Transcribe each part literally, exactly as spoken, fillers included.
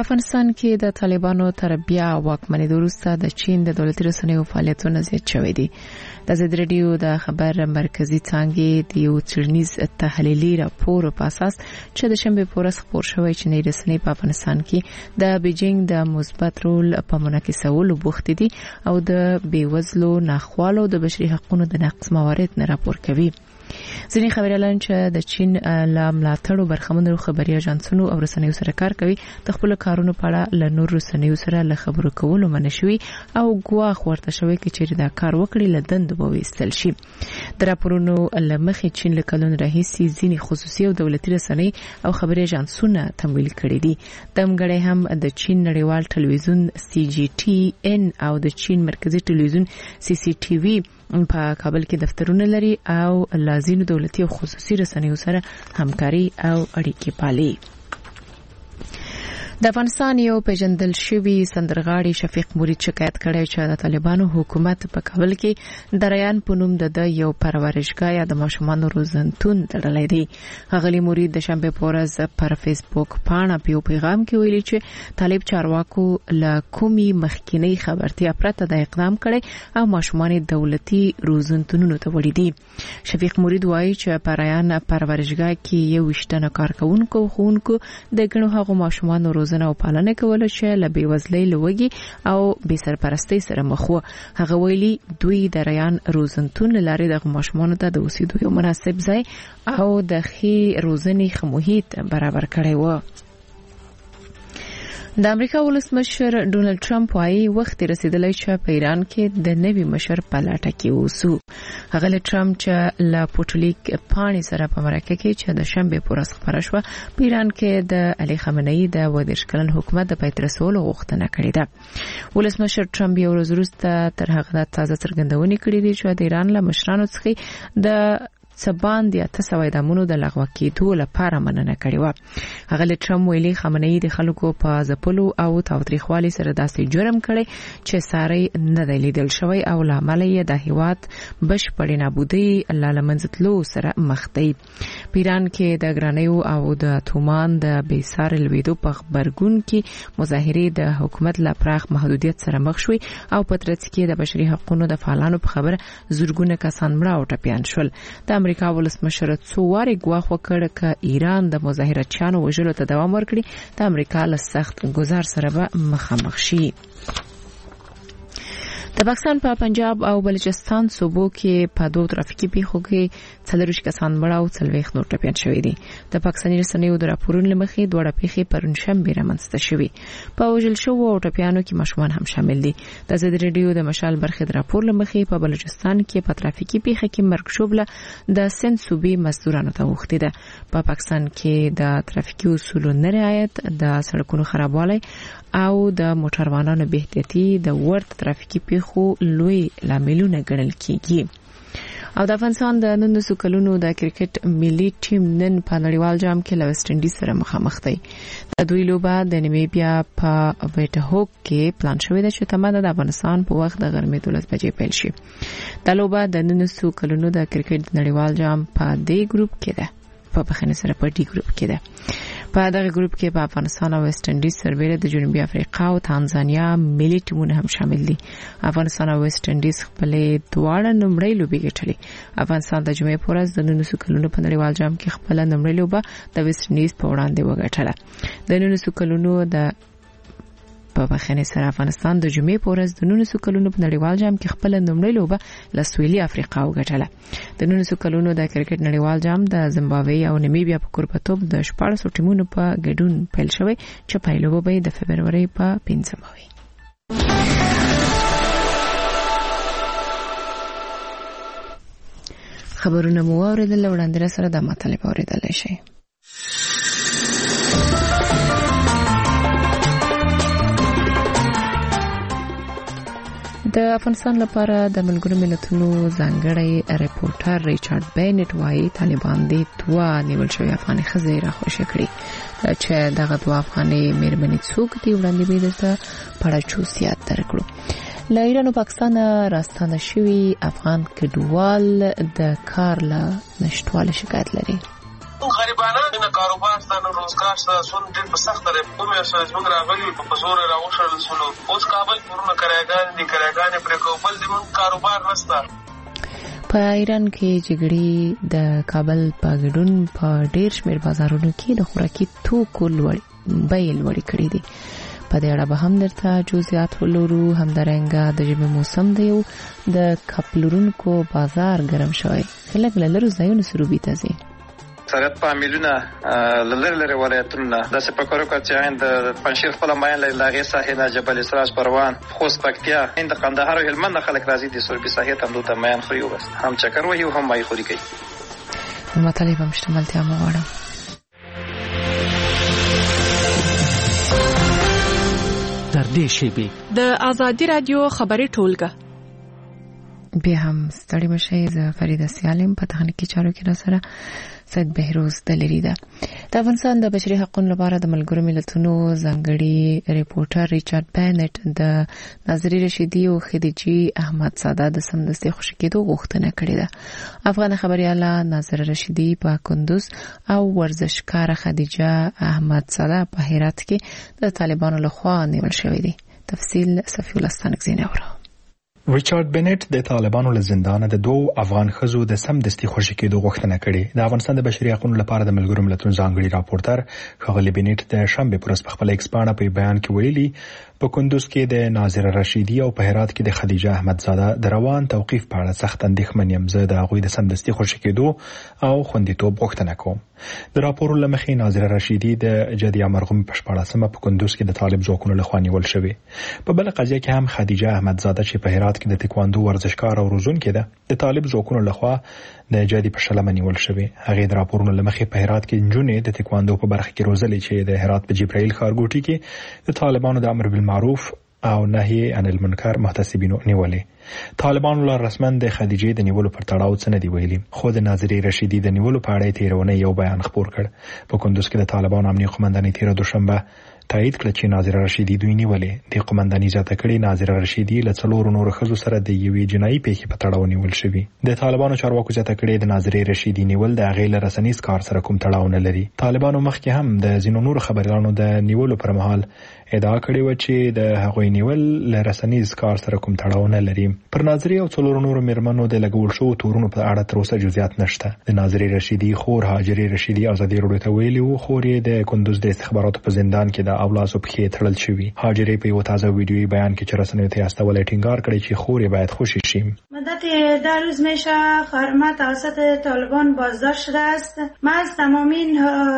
افغانستان کې د طالبانو تر بیا واکمنۍ وروسته د چین د دولتي رسنیو فعالیتونه زیات شوي دي. د زید رادیو د خبر مرکزی څانګې د یو څېړنیز تحلیلي راپور په اساس چې د شنبه په ورځ خپور شوی چینی رسنۍ په افغانستان کې د بیجینګ د مثبت رول په منعکسولو بوخت دي او د بیوزلو ناخوالو د بشري حقوقو د نقض موارد نه راپور کوي. ځینې خبريالان چې د چین له ملاتړو برخمنو خبري اژانسونو او رسنیو سره کار کوي د خپل کارونو په اړه له نور رسنیو سره له خبرو کولو منشوي او ګواښ ورته شوی چې دا کار وکړي له دند به وستل شي. د راپورونو لمخې چین له کلون راهیسي ځینې خصوصي او دولتي رسنۍ او خبري اژانسونه تمویل کړي دي. دمګړی هم د چین نړیوال ټلویزیون سی جی ټي ان او د چین مرکزی ټلویزیون سی سی ټي وي په کابل کې دفترونه لري او لازم دولتي او خصوصي رسنیو سره همکاري او اړیکې پالي. د افغانستان یو پیژندل شوی سندرغاړي شفیق مرید شکایت کړی چې د طالبانو حکومت په کابل کې د ریان په نوم د یو پرورشګاه یا د ماشومانو روزنتون تړلی دی. غلی مرید د شنبه په ورځ پر فیسبوک پاڼه په یو پیغام کې ویلي چې طالب چارواکو له کومي مخکینی خبرتیا پرته د اقدام کړي او ماشومان دولتي روزنتونونو ته وړي دي. شفیق مرید وایي چې پر ریان پرورشګاه کې یو وشتنه کارکونکو خونکو د ګڼو هغو ماشومان روزنه او پالنه کوله چې له بیوزلۍ لوګي او بې سرپرستۍ سره مخ وو. هغه ویلي دوی د ریان روزنتون لاري د ماشومانو ته د اوسېدو یو مناسب ځای او د ښې روزنې ښه محیط برابر کړی و. د امریکا ولسمشر ډونالد ټرمپ وايي وخت رسیدلی چې په ایران کې د نوي مشر په لټه کې اوسو. هغه له ټرمپ چې لا پوټلیک پانی سره په مرکه کې چې د شنبه په ورځ خبره شوه په ایران کې د علي خامنه‌ای د ودرش کلن حکومت د پیترسولو غوښتنه کړې ده. ولسمشر ټرمپ یو ورځ وروسته تر هغه تازه څرګندونې کړې دي چې د ایران له مشرانو څخه د سبان د تاسو ادمونو د لغوه کېدو لپاره مننه کړې و. هغه له ټرمپ ویلي خامنه‌ای د خلکو په ځپلو او تاوتریخوالي سره داسې جرم کړی چې ساري نه دی لیدل شوی او لامل یې د هیواد بشپړې نابودۍ لاله منځتلو سره مخ دی. په ایران کې د ګرانیو او د تومان د بیسار لویدو په خبرګون کې مظاهرې د حکومت لا پراخ محدودیت سره مخ شوي او په ترڅ کې د بشري حقوقو د فعالانو په خبره زورګونه کسان مړه او ټپيان شول. د امریکا ولسمشر څو واري ګواښ وکړ چې ایران د مظاهرچیانو وژلو ته دوام ورکړي د امریکا له سخت گزار سره به مخامخ شي. د پاکستان په پنجاب او بلوچستان صوبو کې په دوه ترافیکي پیښو کې څلورویشت کسان مړه او څلوېښت نور ټپیان شوي دي. د پاکستاني رسنیو د راپورونو لمخې دوه پیښې پرون شنبه رامنځته شوې. په وژل شوو او ټپیانو کې ماشومان هم شامل دي. د زید رادیو د مشال برخې د راپور لمخې په بلوچستان کې په ترافیکي پیښه کې مرګ شوبله د سند صوبې مزدورانو ته وخته ده. په پاکستان کې د ترافیکي اصولو نه رعایت، د سړکونو خرابوالی او د موټروانانو بې احتیاطي د ورته ترافیکي پیښو لوی لاملونه ګڼل کیږي. او د افغانستان د نولسو کلونو د کرکټ ملي ټیم نن په نړیوال جام کې له ویسټ انډیز سره مخامخ دی. د دوی لوبه د نیمیبیا په ویټهوک کې پلان شوې ده چې تماده د افغانستان په وخت د غرمې دولس بجې پیل شي. د لوبه د نولسو کلونو د کرکټ نړیوال جام په دې ګروپ کې ده. په بخښنې سره په ډي ګروپ کې ده. په دغه ګروپ کې په افغانستان او ویسټ انډیز سربېره د جنوبي افریقا او تانزانیا ملي ټیمونه هم شامل دي. افغانستان او ویسټ انډیز خپل دواړه نمړۍ لوبې ګټلې. افغانستان د جمعې په ورځ د نولسو کلونو په نړیوال جام کې خپل نمړۍ لوبه د ویسټ انډیز په وړاندې وګټله. د نولسو کلونو د په بخښنې سره افغانستان د جمعې په ورځ د نولسو کلونو په نړیوال جام کې خپل نمړۍ لوبه له سویلي افریقا وګټله. د نولسو کلونو د کرکټ نړیوال جام د زیمبابوې او نمیبیا په کوربتوب د شپاړسو ټیمونو په ګډون پیل شوی چې پیلوبه به د فبرورۍ په پنځمه وي. خبرونه مو اوریدل، وړاندې سره د مطلب اوریدل شي. د افغانستان لپاره د ملګرو ملتونو ځانګړی ریپورټر ریچارډ بینټ وايي طالبان د دوه نیول شوی افغاني ښځې راخوشي کړي چې دغه دوه افغاني مېرمنې څوک دي وړاندې به درته پړه چوسیات درکړو. له ایران او پاکستان راستانه شوی افغان کډوال د کار له نشټوالي شکایت لري. غریبانه نه کاروبار ستاسو نه روزګار ستاسو ډېر په سخت دی. کومې اساس موږ راغلي په زور راوښل شو. اوس کابل پرونه کراګان دي کراګانې پرې کوبل دي موږ کاروبار نشته. په ایران کې جګړې د کابل په ګډون په ډېر شمېر بازارونو کې د خوراکي توکو لوړ بیې لوړې کړې دي. په دې اړه به هم درته جزئیات ولورو. همدارنګه د ژمي موسم دی او د کپلورونکو بازار ګرم شوی. خلک له لرو ځایونو سروبي ته ځي. سرحد په میلیونه لری لری ولایتونه د سپکورو کچاین د پنځیر خپل ماین له لاغې ساحې نه جبل اسراج پروان خوست پکتیا هند قندهار او هلمند خلک راځي د سوربي ساحې ته دوته ماین خوري او بس هم چکر وهي او هم مای خوري کوي. مطالب هم شتملتیا مو غواړم. در دې شیبې د ازادي رادیو خبري ټولګه بیا هم ستړي مشه. زه فریده سیالم په تخنیکی چارو کې را سره سید بهروز دلری ده. د افغانستان د بشري حقوقو لپاره د ملګرو ملتونو ځانګړي ریپورټر ریچارډ بینټ د ناظري رشیدي او خدیجی احمد ساده د سمدستي خوشی کېدو غوښتنه کړې ده. افغان خبرياله ناظر رشیدي په کندوز او ورزشکار خدیجه احمد ساده په هرات کې د طالبانو لخوا نیول شوې دي. تفصیل صفی الله ستانکزی اورو. ریچارډ بینټ د طالبانو له زندانه د دوه افغان خزو د سمدستي خوشی کېدو غوښتنه کړې. د افغانستان د بشري حقوقو لپاره د ملګرو ملتونو ځانګړي راپورټر ښاغلي بینټ د شنبه پر ورځ په خپل ایکس باندې په بیان کې ویلي په کندوز کې د ناظر رشیدي او په هرات کې د خدیجه احمد زاده د روان توقيف په اړه سخت اندېښمن یم. زه د هغوی د سمدستي خوشی کېدو او خوندیتوب غوښتنه کوم. د راپور لمخې ناظر رشیدي د جدي امرغوم په شپاړسمه په کندوز کې د طالب ځواکونو لخوا نیول شوې. په بل قضیه کې هم خدیجه احمد زاده چې په هرات کې د تکواندو ورزشکار او روزونکې ده د طالب ځواکونو لخوا د جدي په شلمه نیول شوې. هغه د راپورونو لمخې په هرات کې جنونې د تکواندو په برخه کې روزلې چې د هرات په جبرائیل ښارګوټي کې د طالبانو د امر بالمعروف او نهي عن المنکر محتسبینو نیولې. طالبانو له رسمن د خدیجه د نیولو پر تړاو څه نه دی ویلي. خو د ناظري رشیدي د نیولو په اړه تیرونه یو بیان خپور کړ. په کندوز کې د طالبانو امنیتي قومندانۍ تیر دوشنبه تایید کړ چې ناظر رشیدي دوی نیولې. د قومندانۍ ذات کړي ناظر رشیدي له څلورو نورو خزو سره د یوې جنایي پیښې په تړاو نیول شوی. د طالبانو چارواکو ذات کړي د ناظر رشیدي نیول د غیر رسنیز کار سره کوم تړاو نه لري. طالبانو مخکې هم د زینو نور خبريالانو د نیولو پر مهال ادعا کړې و چې د هغوی نیول له رسنیز کار سره کوم تړاو نه لري. پر ناظري او څلورو نورو مرمنو د لګول شو تورونو په اړه تر اوسه جزئیات نشته. د ناظر رشیدي خور هاجري رشیدي ازادي راډیو ته ویلي وو خورې د کندوز د استخباراتو په زندان کې د اولاسو په خې تړل شوی. هاجري په یو تازه ویډیویي بیان کې چې رسنیو ته استولې ټینګار کړی چې خورې باید خوشی شي. مدت در روز میشه خواهرم توسط طالبان بازداشت شده است. من از تمام این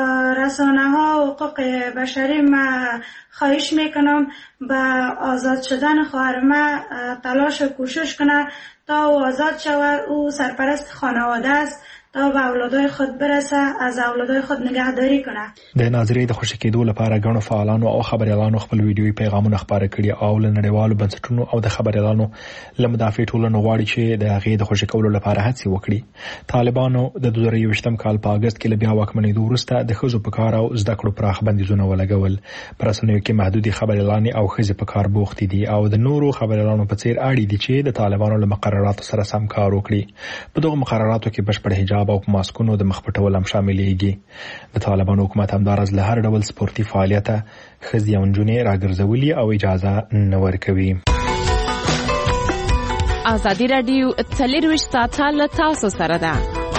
رسانه ها حقوق بشری ما خواهش میکنم به آزاد شدن خواهرم تلاش و کوشش کنه تا او آزاد شود. او سرپرست خانواده است تا به اولادای خود برسه، از اولادای خود نگهداری کنه. د ناظرې د خوشی کېدو لپاره غنو فعالانو او خبريالانو خپل ویډیوي پیغامونه خبره کړي او له نړیوالو بنسټونو او د خبريالانو له مدافع ټولنو غواړي چې د هغې د خوشی کولو لپاره هڅې وکړي. طالبانو د دوه زره یوویشتم کال په اگست کې بیا واکمنېدو وروسته د خزو په کار او زده کړو پراخ بندیزونه ولګول. پر رسنیو کې محدودي خبريالانې او خزې په کار بوختې دي او د نورو خبريالانو په څیر اړ دي چې د طالبانو له مقرراتو سره سم کار وکړي. په دغه مقرراتو کې بشپړ حجاب او ماسکونو د مخ پټول هم شاملېږي. د طالبانو حکومت همدارز له هر ډول سپورتي فعالیت خزي او نجونې راګرځولي او اجازه نه ورکوي. ازادي رادیو څلرویشت ساعته له تاسو سره ده.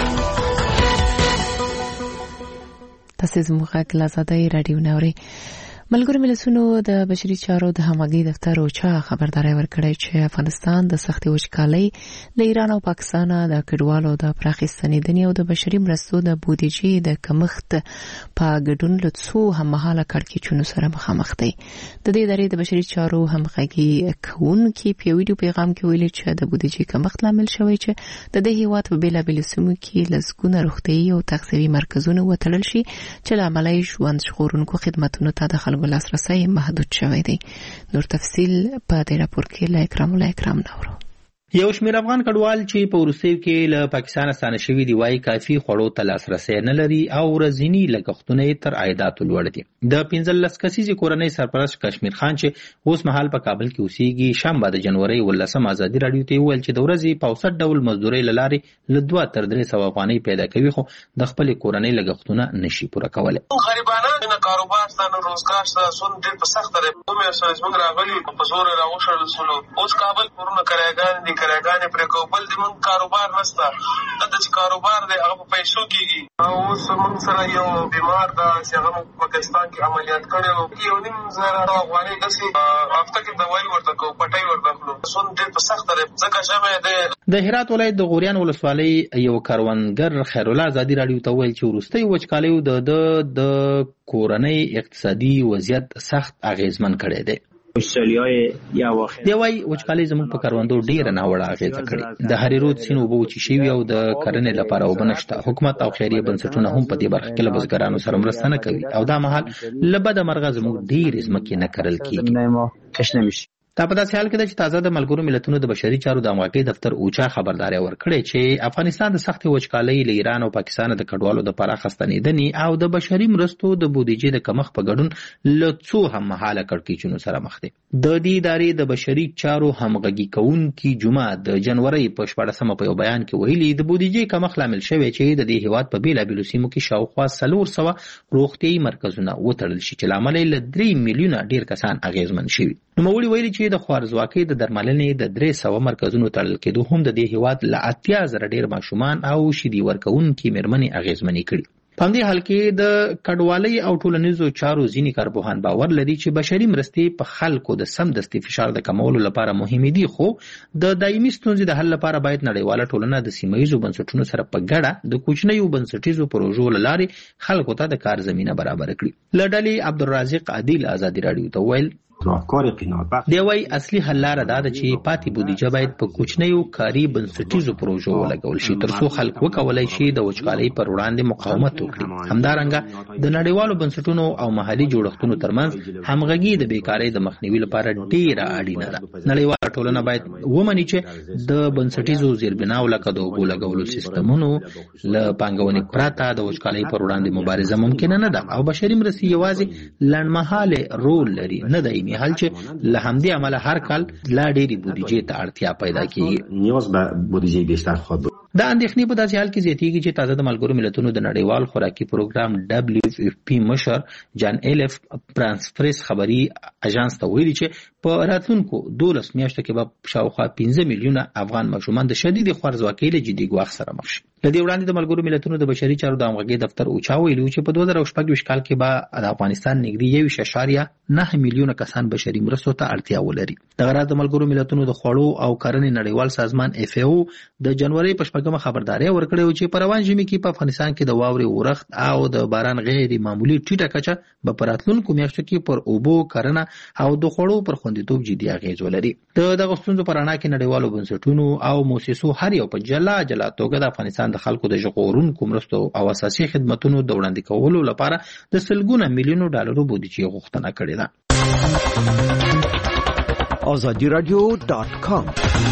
تاسو زموږ غږ له ازادي رادیو نوري. ملګرو ملتونو د بشري چارو د همغږي دفتر او چا خبرداري ورکړې چې افغانستان د سختي وچکالۍ له ایران او پاکستان د کډوالو د پراخي ستنېدنې او د بشري مرستو د بودیجې د کمښت په ګډون له څو هممهاله کړکېچونو سره مخامخ دي. د دې ادارې د بشري چارو همغږي کوونکي په ویډیو پیغام کې ویلي چې د بودیجې کمښت لامل شوی چې د دې هیواد په بیلابېلو سیمو کې لسګونه روغتیايي او تغذیوي مرکزونه وتړل شي چې له عملي ژوند ژغورونکو خدماتونو ته د خلکو لاسرسی محدود شوی دی. نور تفصیل په دې راپور کې له اکرام الله اکرام نورو. یو شمېر افغان کډوال چې په وروستیو کې له پاکستان ستانه شوي دي وایي کافي خوړو ته لاسرسی نه لري او ورځني لګښتونه یې تر عایداتو لوړ دي. د پنځلس کسیزې کورنۍ سرپرست کشمیر خان چې اوس مهال په کابل کې اوسېږي شنبه د جنورۍ ولسمه ازادي راډیو ته وویل چې د ورځې په اوسط ډول مزدورۍ له لارې له دوه تر درې سوه افغانۍ پیدا کوي خو د خپلې کورنۍ لګښتونه نشي پوره کولی. غریبانه نه کاروبار شته نه روزګار شته سون ډېر په سخته دی. کومې سره موږ راغلي په زور یې راوشړل سولو. اوس کابل پورونه کراګانې دي کراګانې پرې کوو بل د موږ کاروبار نشته. دلته چې کاروبار دی هغه په پیسو کېږي. اوس موږ سره یو بیمار ده چې هغه موږ په پاکستان کې عملیات کړی و. یو نیم زره افغانۍ داسې هفته کې دوایي ورته کوو پټۍ ورته اخلو. سون ډېر په سخته دی ځکه ژمی دی. د هرات ولایت د غوریان ولسوالۍ یو کروندګر خیرالله ازادي راډیو ته وویل چې وروستۍ وچکالیو د د د کورنۍ اقتصادي وضعیت سخت اغیزمن کړی دی. دی وايي وچکالۍ زموږ په کروندو ډېره ناوړه اغېزه کړې. د هرې رود سیند اوبه وچې شوي او د کرنې لپاره اوبه نشته. حکومت او خیریه بنسټونه هم په دې برخه کې له بزګرانو سره مرسته نه کوي او دا مهال له بده مرغه زموږ ډېرې ځمکې نه کرل کېږي. دا په داسې حال کې ده چې تازه د ملګرو ملتونو د بشري چارو د همغږۍ دفتر اوچا خبرداری ورکړې چې افغانستان د سختې وچکالۍ له ایران او پاکستان د کډوالو د پراخه ستنېدنې او د بشري مرستو د بودیجې د کمښت په ګډون له څو هممهاله کړکېچونو سره مخ دی. د دې ادارې د بشري چارو همغږي کوونکي جمعه د جنورۍ په شپاړسمه په یو بیان کې ویلي د بودیجې کمښت لامل شوی چې د دې هیواد په بېلابېلو سیمو کې شاوخوا څلور سوه روغتیایي مرکزونه وتړل شي چې له امله یې له درې میلیونه ډېر کسان اغېزمن شوي. نوموړي ویلي چې د خوارزواکۍ د درملنې د درې سوه مرکزونو تړل کېدو هم د دې هیواد له اتیا زره ډېر ماشومان او شیدې ورکوونکي مېرمنې اغېزمنې کړي. په همدې حال کې د کډوالۍ او ټولنیزو چارو ځینې کارپوهان باور لري چې بشري مرستې په خلکو د سمدستي فشار د کمولو لپاره مهمې دي خو د دایمي ستونزې د حل لپاره باید نړیواله ټولنه د سیمهییزو بنسټونو سره په ګډه د کوچنیو بنسټیزو پروژو له لارې خلکو ته د کار زمینه برابره کړي. له ډلې عبدالرازق عادل ازادي راډیو ته ویل دی وايي اصلي حل لاره دا ده چې پاتې بودیجه باید په کوچنیو کاري بنسټیزو پروژو ولګول شي ترڅو خلک وکولای شي د وچکالۍ پر وړاندې مقاومت وکړي. همدارنګه د نړیوالو بنسټونو او محلي جوړښتونو ترمنځ همغږي د بیکارۍ د مخنیوي لپاره ډېره اړینه ده. نړیواله ټولنه باید ومني چې د بنسټیزو زیربناو لکه د اوبو لګولو سیستمونو له پانګونې پرته د وچکالۍ پر وړاندې مبارزه ممکنه نه ده او بشري مرستې یوازې لنډمهاله رول لري نه دی حال چې له همدې عمله هر کال لا ډېرې بودیجې ته اړتیا پیدا کېږي. نیاز به بودیجې بیشتر خواهد بود. دا اندېښنې په داسې حال کې زیاتېږي چې تازه د ملګرو ملتونو د نړیوال خوراکي پروګرام ډبلیو اف پی مشر جان ایلف پرانسفریس خبري اژانس ته ویلي چې په راتلونکو دولس میاشتو کې به شاوخوا پنځه میلیونه افغان ماشومان د شدیدې خوارځواکۍ له جدي ګواښ سره مخ شي. له دې وړاندې د ملګرو ملتونو د بشري چارو د همغږۍ دفتر اوچا ویلي چې په دوه زره شپږ کال کې به د افغانستان نږدې یو اعشاریه نه میلیونه کسان بشري مرستو ته اړتیا ولري. دغه راز د ملګرو ملتونو د خوړو او کرنې نړیوال سازمان اف ای او د جنورۍ په شپږمه خبرداری ورکړې چې په روان ژمي کې په افغانستان کې د واورې اورښت او د باران غیر معمولی ټیټه کچه به په راتلونکو میاشتو کې پر اوبو کرنه او د خوړو پر خوندیتوب جدي اغېز ولري. د دغه ستونزو په رڼا کې نړیوالو بنسټونو او موسسو هر یو په جلا جلا توګه د افغانستان د خلکو د ژغورونکو مرستو او اساسي خدماتونو د وړاندې کولو لپاره د سلګونه میلیونو ډالرو بودیجې غوښتنه کړې ده. آزادی رادیو ډاټ کام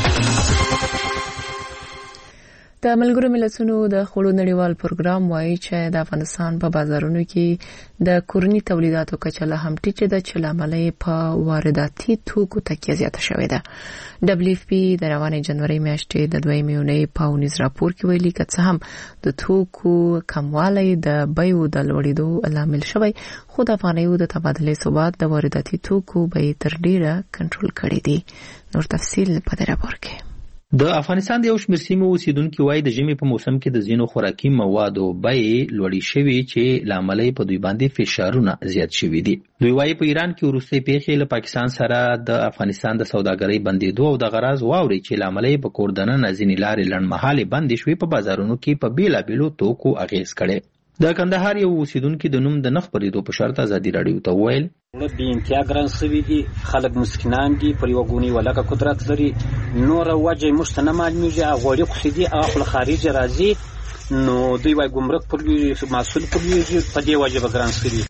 د ملګرو ملتونو د خوړو نړیوال پروګرام وايي چې د افغانستان په بازارونو کې د کورني تولیداتو کچه لا هم ټیټه ده چې لامل په وارداتي توکو تکیه زیاته شوې ده. دبليو اف پی د روانې جنورۍ میاشتې د دویمې اونۍ په اونیز راپور کې ویلي چې څه هم د توکو کموالی د بیو د لوړېدو لامل شوی خو د افغانیو د تبادلې ثبات د وارداتي توکو بیې تر ډیره کنټرول کړې دي. نور تفصیل په دې راپور کې. د افغانستان د یو شمېر سیمو اوسیدونکو وايي د ژمي په موسم کې د ځینو خوراکي موادو بیې لوړې شوي چې له امله یې په دوی باندې فشارونه زیات شوي دي. دوی وايي په ایران کې وروستۍ پیښې له پاکستان سره د افغانستان د سوداګرۍ بندېدو او د غراض واوري چې له امله یې په کور دننه ځینې لارې لنډمهالې بندې شوې په بازارونو کې په بېلابېلو توکو اغېز کړی. د کندهار یو اوسیدونکو د نوم د نه خپرېدو په شرط ازادي راډیو ته وویل بې انتها ګران شوي دي، خلک مسکینان دي، پر یوه ګونې ولکه قدرت لري، نوره وجه یې موږ ته نه معلومېږي. غوړي خوښې دي هغه خو له خارجه راځي، نو دوی وایي ګمرک پر محصول پرلوېږي، په دې وجه به ګران شوي.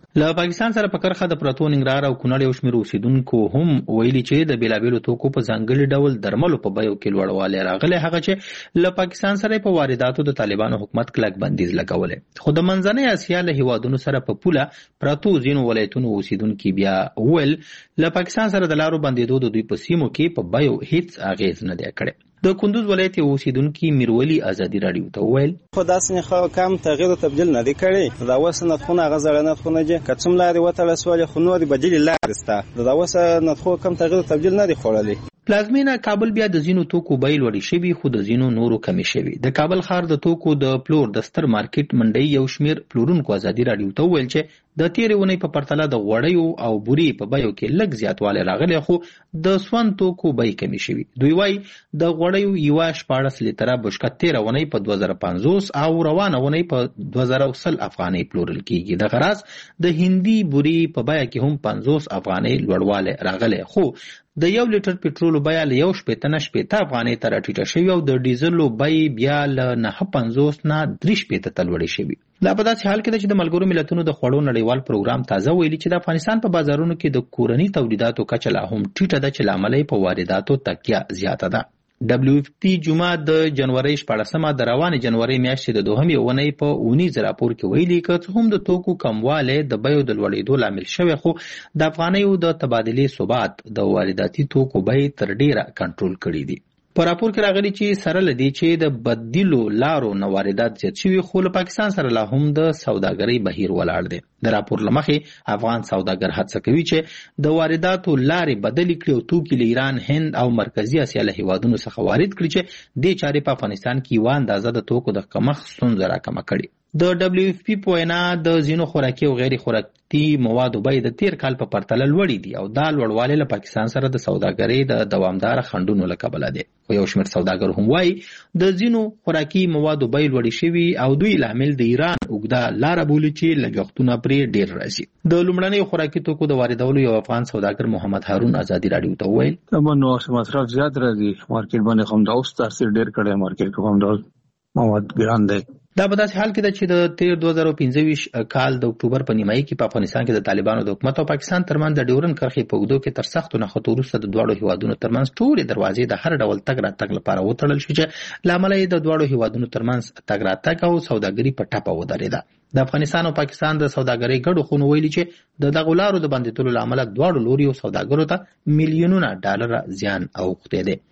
له پاکستان سره په کرخه د پرتو ننګرهار او کونړ یو شمېر اوسیدونکو هم ویلي چې د بیلابیلو توکو په ځانګړي ډول درملو په بیو کې لوړوالی راغلی، هغه چې له پاکستان سره په وارداتو د طالبانو حکومت کلک بندیز لګولې. خو د منځنۍ اسیا له هیوادونو سره په پوله پرتو ځینو ولایتونو اوسیدونکي بیا وویل له پاکستان سره د لارو بندېدو د دوی په سیمو کې په بیو هیڅ اغیز نه دی کړی. د کندوز ولایت اوسیدونکي میرولی ازادي رادیو ته وویل خو داسې خو کم تغییر او تبديل نه دی کړی. دا وسه نتخونه غزړه نتخونه دي کڅم لاري وته رسول خو نو دی بدیل لار ستا. دا وسه نتخو کم تغییر او تبديل نه دی خورلې. پلازمینه کابل بیا د زینو توکو بیل وړي شوی، خو د زینو نورو کمی شوی. د کابل ښار د توکو د پلور د ستر مارکیټ منډي یو شمیر پلورونکو ازادي رادیو ته وویل چې د تیرې ونې په پرتله د غوړیو او بوري په بیو کې لږ زیاتوالی راغلی، خو د سون توکو بیې کمی شوي. دوی وایي د غوړیو یوه شپاړس لیتره بشکه تیره ونې په دوه زره پنځوس او روانه ونې په دوه زره سل افغانۍ پلورل کیږي. د غراض د هندي بوري په بیه کې هم پنځوس افغانۍ لوړوالی راغلی، خو د یو لیټر پټرولو بیه له یو شپېته نه شپېته افغانۍ ته راټیټه شوې او د ډیزلو بیې بیا له نهه پنځوس نه درې شپېته ته لوړې شوې. دا په داسې حال کې ده چې د ملګرو ملتونو د خوړو نړیوال پروګرام تازه ویلي چې د افغانستان په بازارونو کې د کورني تولیداتو کچه لا هم ټیټه ده چې له امله یې په وارداتو تکیه زیاته ده. ډبلیو اف پی جمعه د جنوري شپاړسمه د روانې جنوري میاشتې د دوهمې اونۍ په اونیز راپور کې ویلي که څه هم د توکو کموالی د بیو د لوړېدو لامل شوی، خو د افغانیو د تبادلې ثبات د وارداتي توکو بیې تر ډیره کنټرول کړي دي. په راپور کې راغلي چې سره له دې چې د بدیلو لارو نه واردات زیات شوي، خو له پاکستان سره لا هم د سوداګرۍ بهیر ولاړ دی. د راپور له مخې افغان سوداګر هڅه کوي چې د وارداتو لارې بدلې کړي او توکي له ایران، هند او مرکزي اسیا له هیوادونو څخه وارد کړي چې دې چارې په افغانستان کې یوه اندازه د توکو د کمښت ستونزه راکمه کړي. د ډبلیو اف پی په وینا د ځینو خوراکي او غیر خوراکي موادو بیې د تیر کال په پرتله لوړې دي او دا لوړوالی له پاکستان سره د سوداګرۍ د دوامداره خنډونو له کبله دی. خو یو شمېر سوداګر هم وایي د ځینو خوراکي موادو بیې لوړې شوي او دوی لامل د ایران اوږده لاره بولي چې لګښتونه پرې ډېر راځي. د لومړنیو خوراکي توکو د واردولو یو افغان سوداګر محمد هارون ازادي رادیو ته وویل نو مصرف زیات راځي مارکیټ باندې، هم دا اوس تاثیر ډېر کړی مارکیټ کې، هم دا مواد ګران دی. دا په داسې حال کې ده چې د تیر دوه زره پنځه ویشت کال د اکتوبر په نیمایي کې په افغانستان کې د طالبانو د حکومت او پاکستان ترمنځ د ډیورن کرښې په اوږدو کې تر سختو نښتو وروسته د دواړو هیوادونو ترمنځ ټولې دروازې د هر ډول تګ راتګ لپاره وتړل شو چې له امله یې د دواړو هیوادونو ترمنځ تګ راتګ او سوداګري په ټپه ودرېده. د افغانستان او پاکستان د سوداګرۍ ګډو خونو ویلي چې د دغو لارو د بندېدلو له امله دواړو لوریو سوداګرو ته میلیونونه ډالره زیان اوښتی دی.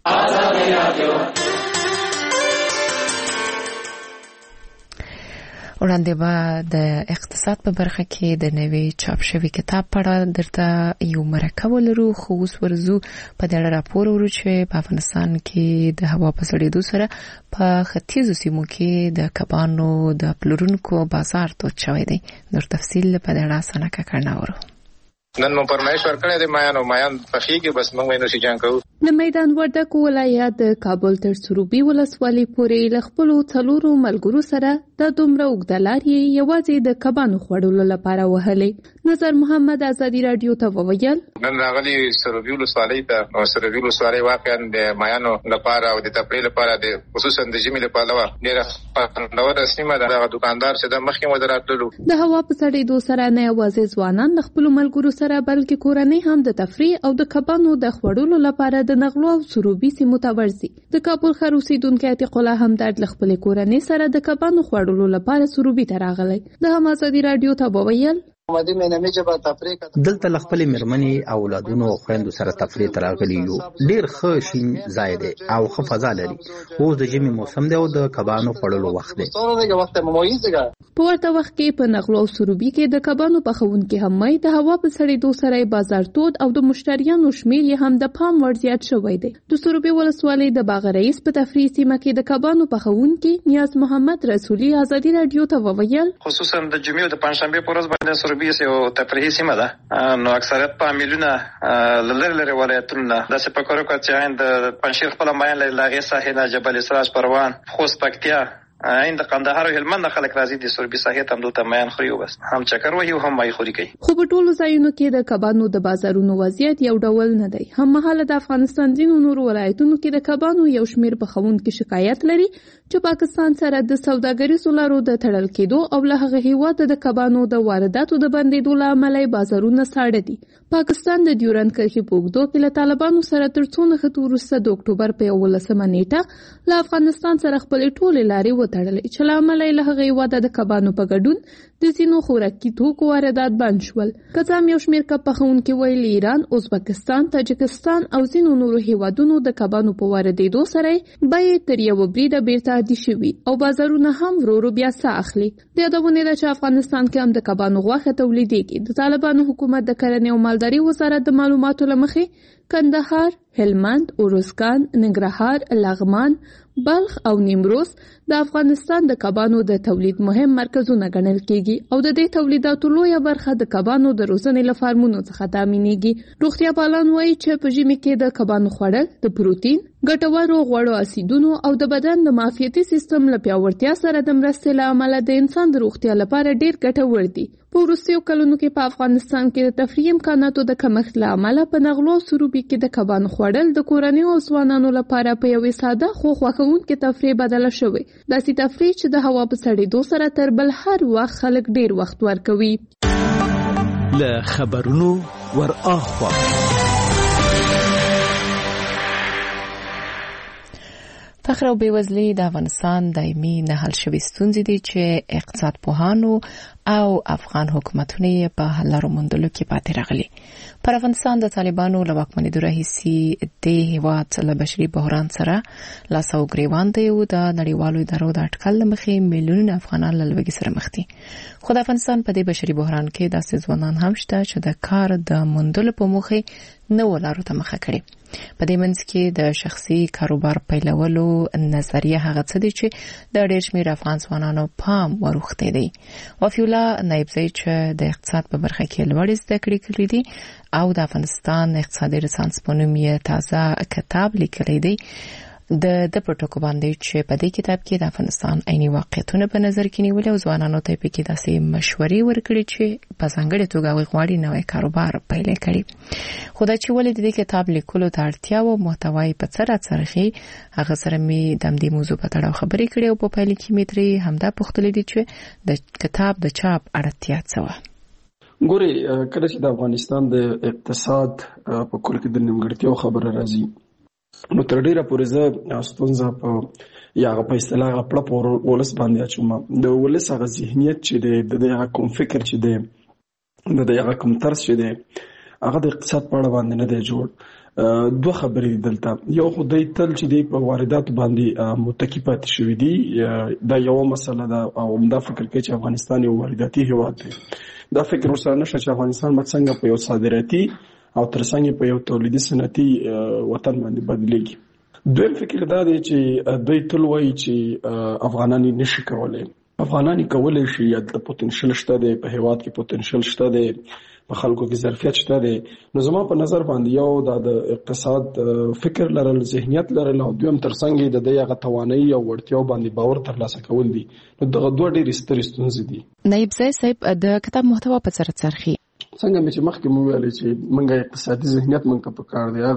وړاندې به د اقتصاد په برخه کې د نوي چاپ شوي کتاب په اړه درته یو مرکه ولرو، خو اوس ورځو په دې اړه راپور ورو چې په افغانستان کې د هوا په سړېدو سره په ختیځو سیمو کې د کبانو د پلورونکو بازار تود شوی دی. نور تفصیل په دې اړه سنکه کړنه ورو. نن مو پرمایش ورکړی دی مایان او مایان پخېږي، بس موږ یې نو سیجان کوو. د میدان وردګ ولایت د کابل تر سروبي ولسوالۍ پورې له خپلو څلورو ملګرو سره د دومره اوږده لارې یوازې د کبانو خوړلو لپاره وهلې. نظر محمد ازادي رادیو ته وویل نن راغلي سروبي ولسوالۍ ته، او سروبي ولسوالۍ واقعا د مایانو لپاره او د تفریح لپاره د خصوصا د ژمي لپاره ډېره خوندوره سیمه ده. هغه دکاندار چې د مخکې مو دراتللو د هوا په سړېدو سره نه یوازې ځوانان د خپلو ملګرو سره بلکې کورنۍ هم د تفریح او د کبانو د خوړلو لپاره د نغلو او سروبي سیمو ته ورځي. د کابل ښار اوسیدونکی عتیق الله همدرد له خپلې کورنۍ سره د کبانو خوړلو لپاره سروبي ته راغلی. د هم ازادي رادیو ته وویل دلته له خپلې مېرمنې او اولادونو او خویندو سره تفریح ته راغلي یو. ډېر ښه شین ځای دی او ښه فضا لري. اوس د ژمي موسم دی او د کبانو خوړلو وخت دی. په ورته وخت کې په نغلو او سروبي کې د کبانو پخونکي هم وایي د هوا په سړېدو سره بازار تود او د مشتریانو شمېر یې هم د پام وړ زیات شوی دی. د سروبي ولسوالۍ د باغ رئیس په تفریح سیمه کې د کبانو پخونکي نیاز محمد رسولي ازادي رادیو ته وویل خصوصا د جمعې او د پنځشنبې په ورځ باندې سروبي یو تفریحي سیمه ده، نو اکثریت په میلیونه لری لری ولایتونو نه داسې فکر وکړ چې د پنځشیر خپل ماین له هغې ساحې نه جبل اسراج، پروان، خوست، پکتیا عند قندهار او هلمند خلک راځي د سوربي ساحې ته دلته میان خوري بس هم چکر وهي هم مای خوري کوي. خو په ټولو ځایونو کې د کبانو د بازارونو وضعیت یو ډول نه دی. هم مهاله د افغانستان ځینو نورو ولایتونو کې د کبانو یو شمېر پخوونکي شکایت لري چې پاکستان سره د سوداګریزو لارو د تړل کېدو او له هغه هیواده د کبانو د وارداتو د بندېدو له امله بازارونه ساړه دي. پاکستان د ډیورند کرښې په اوږدو کې له طالبانو سره تر څو نښتو وروسته د اکتوبر په یولسمه نیټه له افغانستان سره خپلې ټولې لارې وتړلې چې له امله یې له هغه هیواده د کبانو په ګډون د ځینو خوراکي توکو واردات بند شول. که څه هم یو شمېر کب پخوونکي ویلي ایران، ازبکستان، تاجکستان او ځینو نورو هیوادونو د کبانو په واردېدو سره بیې تر یوه بریده بیرته عادي شوي او بازارونه هم ورو ورو بیا ساه اخلي. د یادونې ده چې افغانستان کې هم د کبانو غوښه تولیدېږي. د طالبانو حکومت د کرنې او مالدارۍ وزارت د معلوماتو له مخې کندهار، هلمند، اروزګان، ننګرهار، لغمان، بلخ او نیمروز د افغانستان د کبانو د تولید مهم مرکزونه ګڼل کېږي او د دې تولیداتو لویه برخه د کبانو د روزنې له فارمونو څخه تامینېږي. روغتیا پالان وایي چې په ژمي کې د کبانو خوړل د پروتین، ګټورو غوړو اسیدونو او د بدن د معافیتي سیستم له پیاوړتیا سره د مرستې له امله د انسان د روغتیا لپاره ډېر ګټور دي. په وروستیو کلونو کې په افغانستان کې د تفریح امکاناتو د کمښت له امله په نغلو او سروبي کې د کبانو خوړل د کورنیو او ځوانانو لپاره په یوې ساده خو خوښونکې تفریح بدله شوې. داسې تفریح چې د هوا په سړېدو سره تر بل هر وخت خلک ډېر وخت ورکوي. له خبرونو ور اخوا فقر او بیوزلي د افغانستان دایمي نه حل شوي ستونزې دي چې اقتصاد پوهانو او افغان حکومتونه په حل لارو موندلو کې پاتې راغلي. پر افغانستان د طالبانو له واکمنېدو راهیسې د هېواد له بشري بحران سره لاس او ګریوان دی او د نړیوالو ادارو د اټکل له مخې میلیونونه افغانان له لوږې سره مخ دي. خو د افغانستان په دې بشري بحران کې داسې ځوانان هم شته چې د کار د موندلو په موخې نوو لارو ته مخه کړي. په دې منځ کې د شخصي کاروبار پیلولو نظریه هغه څه دي چې د ډېر شمېر افغان ځوانانو پام ورغوښتی دی. وفیولا نایبزی چې د اقتصاد په برخه کې لوړې زده کړې کړې دي او د افغانستان اقتصادي رنسانس په نوم یې تازه کتاب لیکلی دی، د د پروتوکو باندې چې په دې کتاب کې د افغانستان عیني واقعیتونه په نظر کې نیولې او ځوانانو ته په کې داسې مشورې ورکړي چې په ځانګړې توګه غواړي نوې کاروبار پیل کړي. خو دا چې ولې د دې کتاب لیکلو ته اړتیا و محتوای په څه راڅرخي هغه سره مې د دې موضوع په اړه خبرې کړې او په پایله کې مې ترې همدا پوښتلې دي چې د کتاب د چاپ اړتیا څه وه. ګوري کله چې د افغانستان د اقتصاد په کول کې د نیمګړتیاو خبره راځي نو تر ډیره پورې زه ستونزه په یا په اصطلاح غپړه په ولس باندې اچوم. د ولس هغه ذهنیت چې د دغه کوم فکر چې د د دغه کوم طرز چې د هغه د اقتصاد په اړه باندې نه دی جوړ. دوه خبرې دلته، یو خدای تل چې د په واردات باندې متکی پاتې شوی دی، دا یو مسله ده او دا فکر کوي چې افغانستان یو وارداتي هیواد دی. دا فکر ورسره نشته چې افغانستان څنګه په یو صادراتي او ترڅنګ په یو تولیدي صنعتي وطن باندې بدلېږي. دویم فکر دا دی چې دوی تل وایي چې افغانان نشي کولای. افغانان کولای شي، د پوتنشل شته دی، په هیواد کې پوتنشل شته دی، په خلکو کې ظرفیت شته دی. نو زما په نظر باندې یو د اقتصاد فکر لرل، ذهنیت لرل او دویم ترڅنګ د دغه توانایي او وړتیاو باندې باور ترلاسه کول دي. نو دغه دوه ډېرې سترې ستونزې دي. نایب صاحب د کتاب محتوا په څه راڅرخي؟ څنګه مې چې مخکې مو ویلې چې موږ اقتصادي ذهنیت موږ ته پکار دی،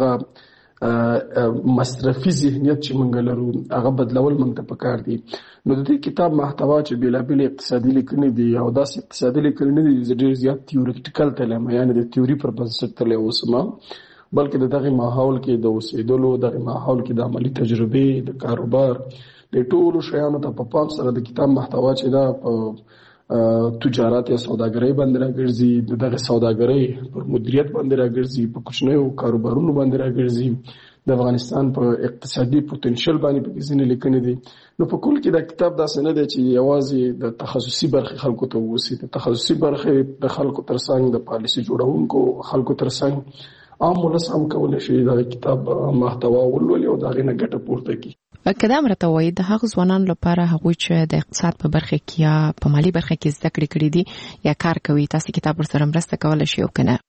هغه مصرفي ذهنیت چې موږ لرو هغه بدلول موږ ته پکار دی. نو د دې کتاب محتوا چې بیلابیل اقتصادي لیکنې دي او داسې اقتصادي لیکنې نه دي ډېر زیات تیوریټیکل تلم، یعنی د تیوري پر بنسټ تللی اوسم، بلکې د دغه ماحول کې د اوسېدلو، دغه ماحول کې د عملي تجربې، د کاروبار، د ټولو شیانو ته په پام سره د کتاب محتوا چې دا په تجارت یا سوداګرۍ باندې راګرځي، دغه سوداګرۍ پر مدیریت باندې راګرځي، په کوچنیو کاروبارونو باندې راګرځي، د افغانستان په اقتصادي پوتنشل باندې په ځینې لیکنې دي. نو په کل کې دا کتاب داسې نه دی چې یوازې د تخصصي برخې خلکو ته ووسی. د تخصصي برخې د خلکو ترڅنګ د پالیسي جوړونکو خلکو ترڅنګ عام ولس هم کولی شي دا کتاب محتوا ولولي او د هغې نه ګټه پورته کړي. که دا مرته وایي د هغو ځوانانو لپاره هغوی چې د اقتصاد په برخه کې یا په مالي برخه کې زده کړې کړې دي یا کار کوي، تاسو کتاب ورسره مرسته کولی شئ او که نه؟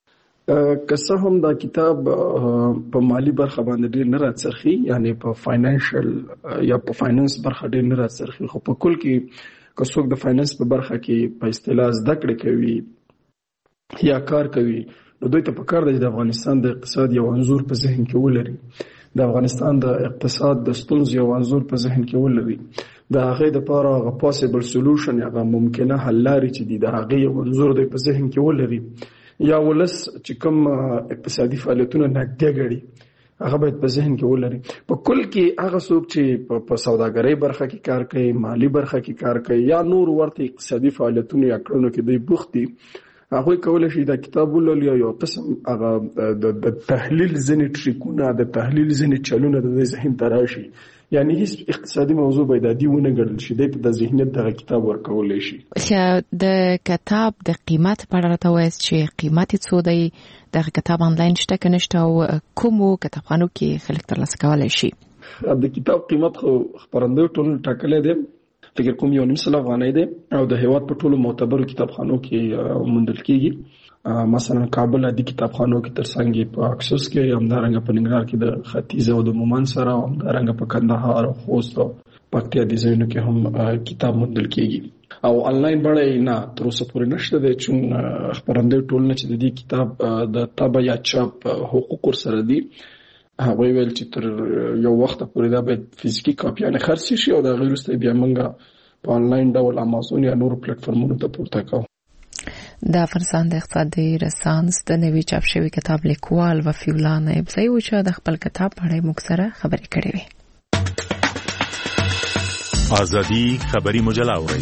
که څه هم دا کتاب په مالی برخه باندې ډېر نه راڅرخي، یعنی په فاینانشل یا په فاینانس برخه ډېر نه راڅرخي، خو په کل کې که څوک د فاینانس په برخه کې په اصطلاح زده کړې کوي یا کار کوي، نو دوی ته پکار دی چې د افغانستان د اقتصاد یو انځور په ذهن کې ولري، د افغانستان د اقتصاد د ستونزو یو انځور په ذهن کې ولري، د هغې دپاره هغه پاسبل سولوشن، هغه ممکنه حل لارې چې دي د هغې یو انځور دوی په ذهن کې ولري، یا ولس چې کوم اقتصادي فعالیتونه نږدې ګڼي هغه باید په ذهن کې ولري. په کل کې هغه څوک چې په سوداګرۍ برخه کې کار کوي، مالی برخه کې کار کوي، یا نور ورته اقتصادي فعالیتونو یا کړنو کې دوی بوخت دي، هغوی کولی شي دا کتاب ولولي او یو قسم هغه د تحلیل ځینې ټریکونه، د تحلیل ځینې چلونه د دوی ذهن ته راشي. یعنی هیڅ اقتصادي موضوع باید عادي ونه ګڼل شي، دی ته د ذهنیت دغه کتاب ورکولی شي. د کتاب د قیمت په اړه راته ووایاست چې قیمت یې څو دی؟ دغه کتاب آنلاین شته که نشته او کومو کتابخانو کې خلک ترلاسه کولی شي؟ د کتاب قیمت خو خپرندوی ټولنې ټاکلی دی، فکر کوم یو نیم سل افغانۍ دی او د هیواد په ټولو معتبرو کتابخانو کې موندل کېږي. مثلا کابل عادي کتابخانو کې ترڅنګ په اکسوس کې، همدارنګه په ننګرهار کې د ختیځ او د مومند سره، همدارنګه په کندهار او خوست او پکتیا دې ځایونو کې هم کتاب موندل کېږي. او آنلاین بڼه نه تر اوسه پورې نشته دی، چون خپرندوی ټولنه چې د دې کتاب د طبع یا چاپ حقوق ورسره دي، هغوی ویل چې تر یو وخت پورې دا باید فزیکي کاپیانې خرڅ شي او د هغې وروسته بیا موږ په آنلاین ډول امازون یا نورو پلیټفارمونو ته پورته کوو. د افغانستان د اقتصادي رسانس د نوي چاپ شوي کتاب لیکوال وفي الله نایبزی و چې د خپل کتاب په اړه موږ سره خبرې کړې وې. ازادي خبري مجله اورئ.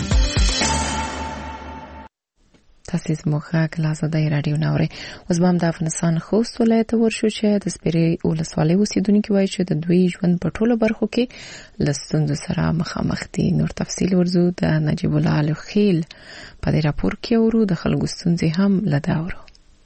تاسو زموږ غږ له ازادۍ راډیو نه اورئ. اوس به هم د افغانستان خوست ولایت ته ورشو چې د سپیرې ولسوالۍ اوسېدونکي وایي چې د دوی ژوند په ټولو برخو کې له ستونزو سره مخامخ دي. نور تفصیل ورځو د نجیب الله الخیل په دې راپور کې اورو. د خلکو ستونزې هم له ده اورو.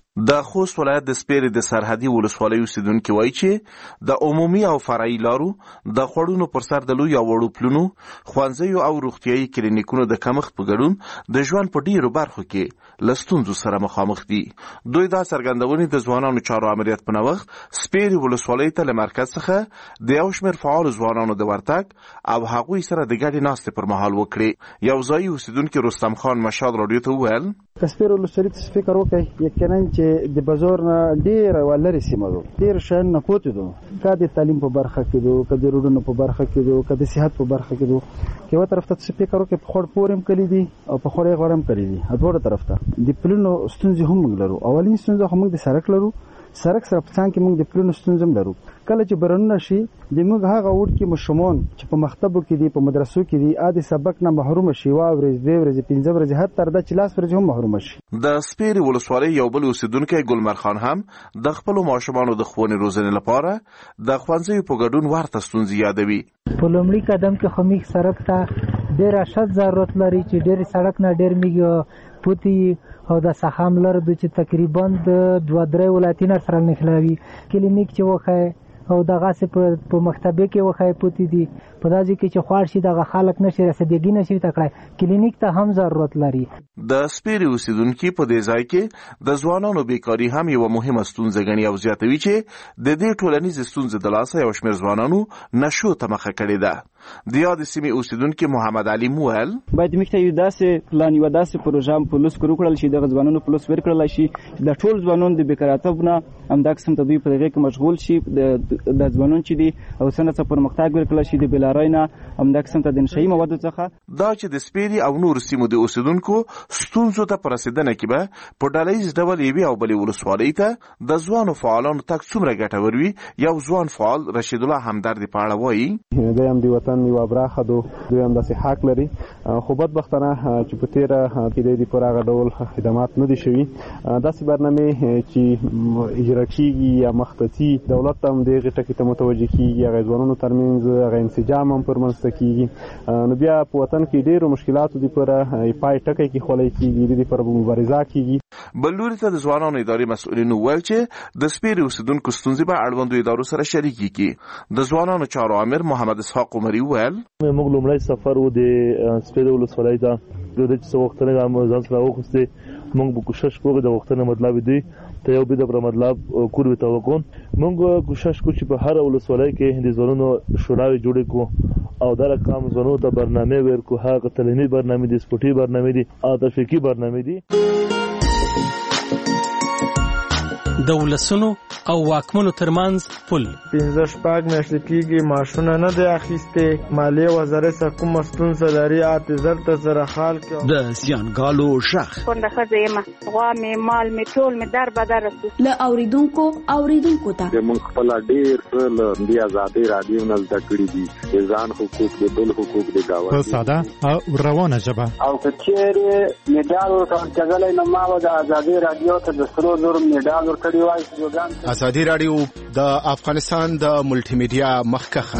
د خوست ولایت د سپیرې د سرحدي ولسوالۍ اوسیدونکي وایي چې د عمومي او فرعي لارو د خوړونو پر سر د لویو او وړو پلونو، ښوونځیو او روغتیایي کلینیکونو د کمښت په ګډون د ژوند په ډیرو برخو کې له ستونزو سره مخامخ دي. دوی دا څرګندونې د ځوانانو چارو امریت په نوښت سپیرې ولسوالۍ ته له مرکز څخه د یو شمېر فعالو ځوانانو د ورتګ او هغوی سره د ګډې ناستې پر مهال وکړې. یو ځایي اوسیدونکي رستم خان مشال راډیو ته وویل که سپیرې ولسوالۍ ته فکر وکړئ، یقینا چې د بازار نه ډېره ولرې سیمه ده، ډېر شیان نه پوتې ده، که د تعلیم په برخه کې ده، که د روډونو په برخه کې ده، که د صحت په برخه کې ده. که یوه طرف ته فکر وکړئ، په خوړ پور هم کلي دي او په خوړ غوړ هم کلي دي، دواړه طرف ته د پلونو ستونزې هم موږ لرو. اولین ستونزه خو موږ د سړک لرو، سړک سره په څنګ کې موږ د پلونو ستونزې هم لرو. کله چې بارانونه شي، د موږ هغه وډ کې ماشومان چې په مکتبو کې دي، په مدرسو کې دي، ا د سبق نه محروم شي، وا ورځ دوه ورځې پنځه ورځې حتی تر د چلاس ورځې هم محروم شي. د سپیرې ولسوالۍ یو بل اوسیدونکی ګلمر خان هم د خپلو ماشومانو د ښوونې روزنې لپاره د ښوونځیو په ګډون ورته ستونزې یادوي. په لومړي قدم کې خو موږ سړک ته ډېر اشد ضرورت لري چې ډېر سړک نه ډېر موږ پوتي او د سخام لر د چې تقریبا د دوه درې ولایتونو سره نښلوي. کلینیک چې وخه او دغه څه په مکتبه کې وخه پوتي دي، په داسې کې چې خوار شي دغه خلک نشي رسیدګي نشي تکړه، کلینیک ته هم ضرورت لري. د سپیرې اوسیدونکي په دې ځای کې د ځوانانو بیکاري هم یو مهمه ستونزه ګڼي او زیاتوي چې د دې ټولنیزې ستونزې د لاسه یو شمېر ځوانانو نشو ته مخه کړې ده. د یادې سیمې اوسیدونکي محمد علي مویل باید موږ ته یو داسې پلان، یوه داسې پروژه په لوس کړو کړل شي، دغه ځوانانو په لوس ورکړلی شي چې د ټول ځوانانو د بیکارتوب نه همدا قسم ته دوی په دغې کې مشغول شي، د ځوانان چې دي او څنګه څه پرمختګ ورکړلی شي د بېلارۍ نه همدا قسم ته د نشهیي موادو څخه. دا چې د سپیرې او نورو سیمو د اوسیدونکو ستونزو ته په رسېدنه کې به په ډله ییز ډول یوې او بلې ولسوالۍ ته د ځوانو فعالانو تګ څومره ګټور وي. یو ځوان فعال رشید الله همدرد په اړه وایي دوی هم د وطن یوه برخه ده، دوی هم داسې حق لري، خو بدبختانه چې په تېره کې دوی پوره هغه ډول خدمات نه دي شوي. داسې برنامې چې اجرا کېږي یا مخته ځي، دولت هم د هغې ټکي ته متوجه کېږي، هغه ځوانانو ترمنځ هغه انسجام هم پر منځته کېږي، نو بیا په وطن کې ډېرو مشکلاتو دپاره پای ټکی کېښولی کېږي، د دې لپاره مبارزه کېږي. بل لوري ته د ځوانانو ادارې مسؤلینو وویل چې د سپیرې اوسیدونکو ستونزې به اړوندو ادارو سره شریکې کړي. د ځوانانو چارو امر محمد اسحاق عمري وویل موږ لومړی سفر و د سپیرې ولسوالۍ ته د څه وخت نه غو ځان سره وخته موږ به کوشش کوو د وخت نه مطلب دی ته یو به د مطلب کور وته وکون موږ کوشش کوو چې په هر ولسوالۍ کې د زونو شوراوي جوړې کو او دا رقم زونو ته برنامه ورکو هغه تعلیمي برنامه دي سپورتي برنامه دي او تفریحي برنامه دي د ولسونو او واکمنو ترمنځ پل پنځه شپږ میاشتې کېږي معاشونه نه دی اخیستې مالیې وزارت څخه کومه ستونزه لري اته زر ته سره حال کې د زیانګالو شخ کونډه ښځه یم غوا مې مال مې ټول مې در بدر رسو له اوریدونکو اوریدونکو ته موږ خپل ډېر څه له دې ازادي رادیو نه زده کړي دي د ځان حقوق د بل حقوق د گاونډي په ساده او روانه ژبه او کچېره میډال ورکړل نو ما د ازادي رادیو ته د سرو زر میډال ورکړی وای ازادي رادیو د افغانستان د ملټي میډیا مخکخه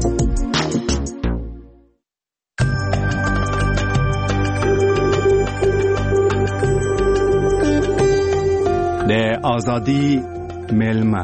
د ازادي ملما.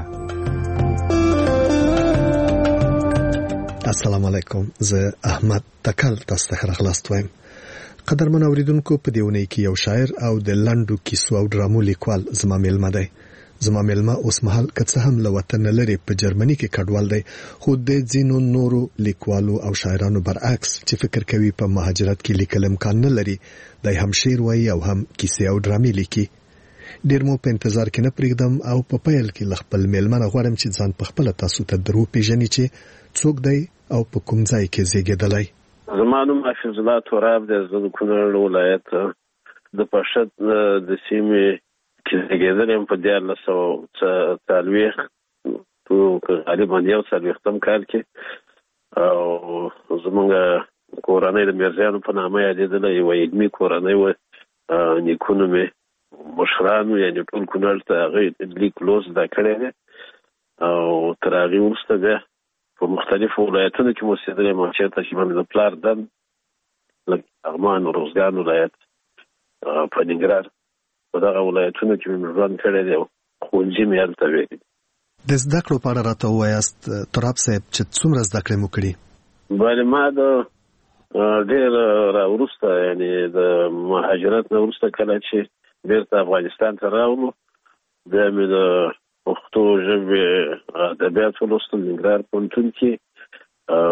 السلام علیکم، زه احمد تکل تاسو ته خلاص وایم. قدرمن اوریدونکو، په دیونه کې یو شاعر او د لنډو کیسو او ډرامو لیکوال زما ملما دی. زما ملما اوس مهال کڅه هم له وطن لري په جرمني کې کډوال دی، خو د ځینو نورو لیکوالو او شاعرانو برعکس چې فکر کوي په مهاجرت کې لیکل امکان نه لري، دای هم شعر وایي او هم کیسې او ډرامې لیکي. ډیر مو په انتظار کې نه پرېږدم او په پیل کې خپل ملما غواړم چې ځان په خپل تاسو ته درو پیژني چې څوک دی او په کوم ځای کې زیږیدلی. زما نوم حافظ الله تراب دی، زه د کونړ ولایت د پشد د سیمې کې زیږیدلی یم په دیارلس سوه څلوېښت غالبا یو څلوېښتم کال کې، او زموږ کورنۍ د میرزیانو په نامه یادېدله، یوه علمي کورنۍ وه. نیکونه مې مشرانو یعنې ټول کونړ ته هغه لیک لوست زده کړی دی، او تر هغې وروسته بیا په مختلفو ولایتونو کې مو اوسېدلی یم، چېرته چې مې د پلار دن لکه لغمان، روزګان ولایت، په ننګرهار، په دغه ولایتونو کې مې ژوند کړی دی، ښوونځي مې هلته ویلي دي. د زده کړو په اړه راته ووایاست تراب صاحب چې څومره زده کړې مو کړي؟ بله، ما د ډېر راوروسته یعنې د مهاجرت نه وروسته کله چې بیرته افغانستان ته راغلو، بیا مې د پښتو ژبې ادبیات ولوستل ننګرهار پوهنتون کې، او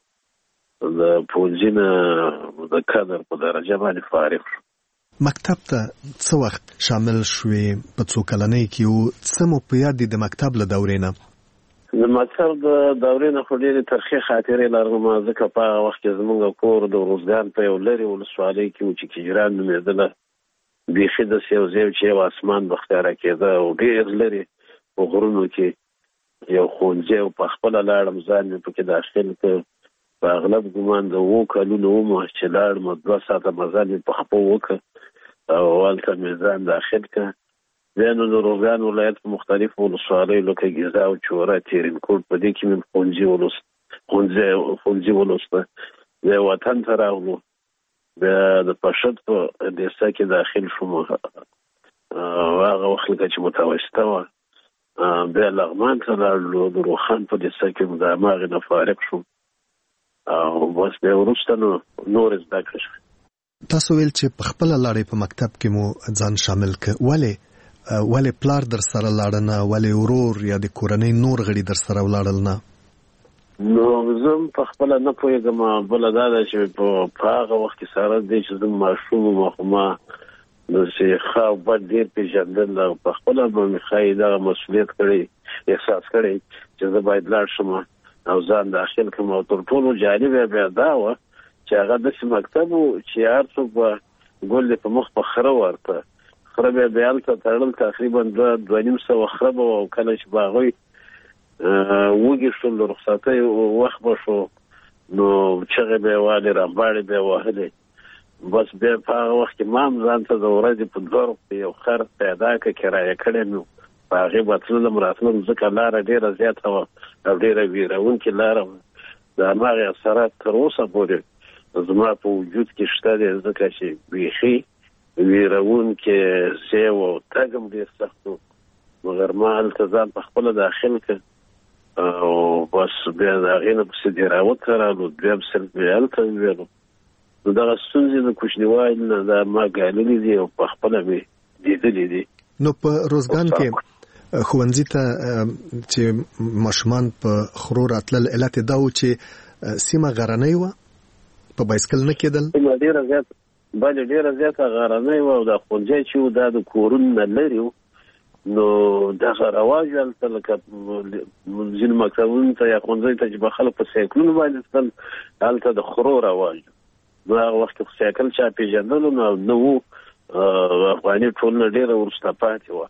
د پوهنځي نه د کادر په درجه باندې فارغ شو. مکتب ته څه وخت شامل شوې؟ په څو کلنۍ کې او څه مو په یاد دي د مکتب له دورې نه؟ د مکتب د دورې نه خو ډېرې ترخې خاطرې لرم، ځکه په هغه وخت کې زموږ کور د روزګان په یو لرې ولسوالۍ کې و چې کجران نومېدله، بیخي داسې یو ځای چې یو اسمان به ښکاره کېده، او ډېر لرې په غرونو کې یو ښوونځی و. په خپله لاړم، ځان مې پکې داخل کړ، په اغلب ګمان د اوو کلونو وم چې لاړم، دوه ساعته مزل مې په خپه وکړ او هلته مې ځان داخل کړ. بیا نو د روزګان ولایت په مختلفو ولسوالیو لکه ګیزا او چوره، تیرینکوټ، په دې کې مې ښوونځي ولوست ښوونځي ولوسته. بیا وطن ته راغلو، بیا د پشد په دیسه کې داخل شوم، هغه وخت لکه چې متوسطه وه. بیا لغمان ته لاړلو، د روخان په دیسه کې د هماغې نه فارغ شوم، او بس بیا وروسته نو نورې زده کړې شوې. تاسو ویل چې په خپله لاړې په مکتب کې مو ځان شامل کړ، ولې ولې پلار در سره لاړه نه؟ ولې ورور یا د کورنۍ نور غړي در سره ولاړل نه؟ نو زه په خپله نه پوهېږم، بله دا ده چې په هغه وخت کې سره دی چې زه ماشوم وم، خو ما داسې ښه او بد ډېر پېژندل، او په خپله به مې ښایي دغه مسؤلیت کړی احساس کړی چې زه باید لاړ شم او ځان داخل کړم. او تر ټولو جالبه بیا دا وه چې هغه داسې مکتب و چې هر څوک به ګل دې په مخ په خره ورته، خره بیا بیا هلته تړل، تقریبا دوه دوه نیم سوه خره به وه، او کله چې به هغوی وږي شول، د رخصتۍ وخت به شو، نو چغې به یې وهلې، رمباړې به یې وهلې. بس بیا په هغه وخت کې ما هم ځان ته د ورځې په دوه روپۍ یو خر پیدا کړه، کرایه کړی مې، په هغې به تللم راتلم، ځکه لاره ډېره زیاته وه او ډېره ویرونکې لاره وه. د هماغې اثرات تر اوسه پورې زما په وجود کې شته دی، ځکه چې بیخي ویرونکې ځای و او تګ هم ډېر سخت و، مګر ما هلته ځان په خپله داخل کړ، او بس بیا د هغې نه پسې دې راوته رالو، دویم صنف مې هلته وویلو، نو دغه ستونزې د کوچنیوالي نه دا ما ګاللې دي او په خپله مې لیدلې دي. نو په روزګان کې ښوونځي ته چې ماشومان په خرو راتلل علت دا و چې سیمه غرنۍ وه، په بایسکل نه کېدل؟ سیمه ډېره زیاته بلې ډېره زیاته غرنۍ وه او دا ښوونځی چې و دا د کورونو نه لرې و، نو دغه رواج هلته لکه ځینو مکتبونو ته یا ښوونځیو ته چې به خلک په سایکلونو باندې تلل، هلته د خرو رواج نو هغه وخت کې سایکل چا پېژندلو نه و، افغاني ټولنه ډېره وروسته پاتې وه،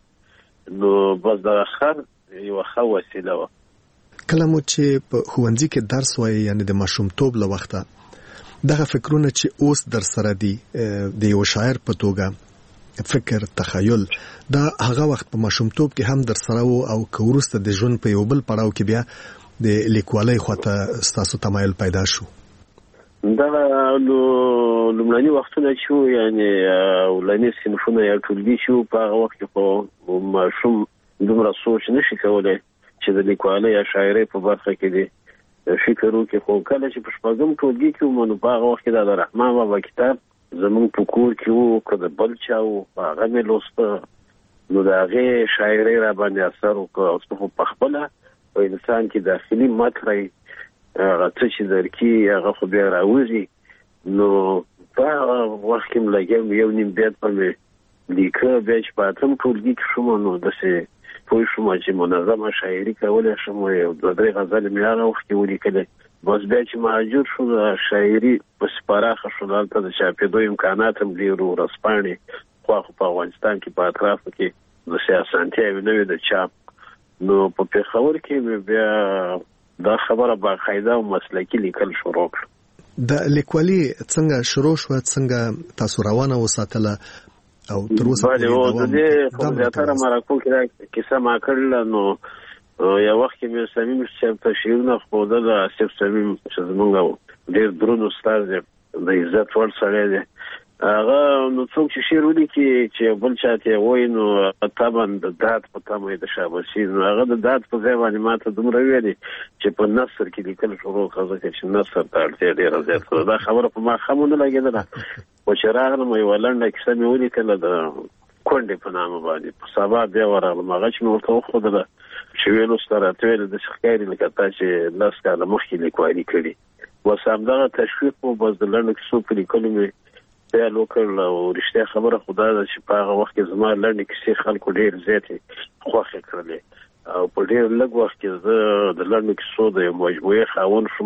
نو بس دغه خر یوه ښه وسیله وه. کله مو چې په ښوونځي کې درس وایي یعنې د ماشومتوب له وخته دغه فکرونه چې اوس در سره دي د یو شاعر په توګه فکر تخیل دا هغه وخت په ماشومتوب کې هم در سره وو او که وروسته د ژوند په یو بل پړاو کې بیا د لیکوالۍ خواته ستاسو تمایل پیدا شو؟ دغه لومړني وختونه چې وو یعنې اولني صنفونه یا ټولګي چې وو په هغه وخت کې خو ماشوم دومره سوچ نشي کولی چې د لیکوالۍ یا شاعرۍ په برخه کې دی فکر وکړي، خو کله چې په شپږم ټولګي کې وم نو په هغه وخت کې د رحمان بابا کتاب زموږ په کور کې وو، که د بل چا وو هغه مې لوسته، نو د هغې شاعرۍ را باندې اثر وکړه او څه خو په خپله په انسان کې داخلي مکری هغه څه چې درکي هغه خو بیا راوځي، نو په هغه وخت کې م لګیا یو نیم بیت به مې لیکه، بیا چې په اتم ټولګي کې شوم نو داسې پوه شوم چې منظمه شاعري کولی شم، یو دوه درې غزلې مې هغه وخت کې ولیکلې، بس بیا چې مهاجر شو د شاعري پسې پراخه شو، دلته د چاپېدو امکانات هم ډېر وو، ورځپاڼې خوا خو په افغانستان کې په اطرافو کې داسې اسانتیاوې نه وې د چاپ، نو په پېښور کې مې بیا دا خبره باقاعده او مسلکي لیکل شروع کړه. د لیکوالي څنګه شروع شوه، څنګه تاسو روانه وساتله او تر اوسه پورې دوام؟ د دې خو زیاتره مرکو کې دا کیسه ما کړله، نو یو وخت کې مې صمیم صاحب ته شعرونه ښودل، آصف صمیم چې زموږ ډېر دروند استاد دی، د عزت وړ سړی دی، هغه نو څوک چې شعر ولیکي چې بل چا ته یې وایي نو طبعا د داد په تمه یې د شاباسي، نو هغه د داد په ځای باندې ما ته دومره ویلي چې په نثر کې لیکل شروع کړه، ځکه چې نثر ته اړتیا ډېره زیاته ده. دا خبره په ما ښه ونه لګېدله، خو چې راغلم یوه لنډه کیسه مې ولیکله د کونډې په نامه باندې، په سبا بیا ورغلم، هغه چې مې ورته وښودله چې ویل اوس ته راته ویل داسې ښکاري لکه تا چې لس کاله مخکې لیکوالي کړي، بس همدغه تشویق و، بس د لنډو کیسو په لیکلو مې پیل وکړل او رښتیا خبره خو دا ده چې په هغه وخت کې زما لنډې کیسې خلکو ډېر زیاتې خوښې کړلې او په ډېر لږ وخت کې زه د لنډو کیسو د یو مجموعې خاوند شوم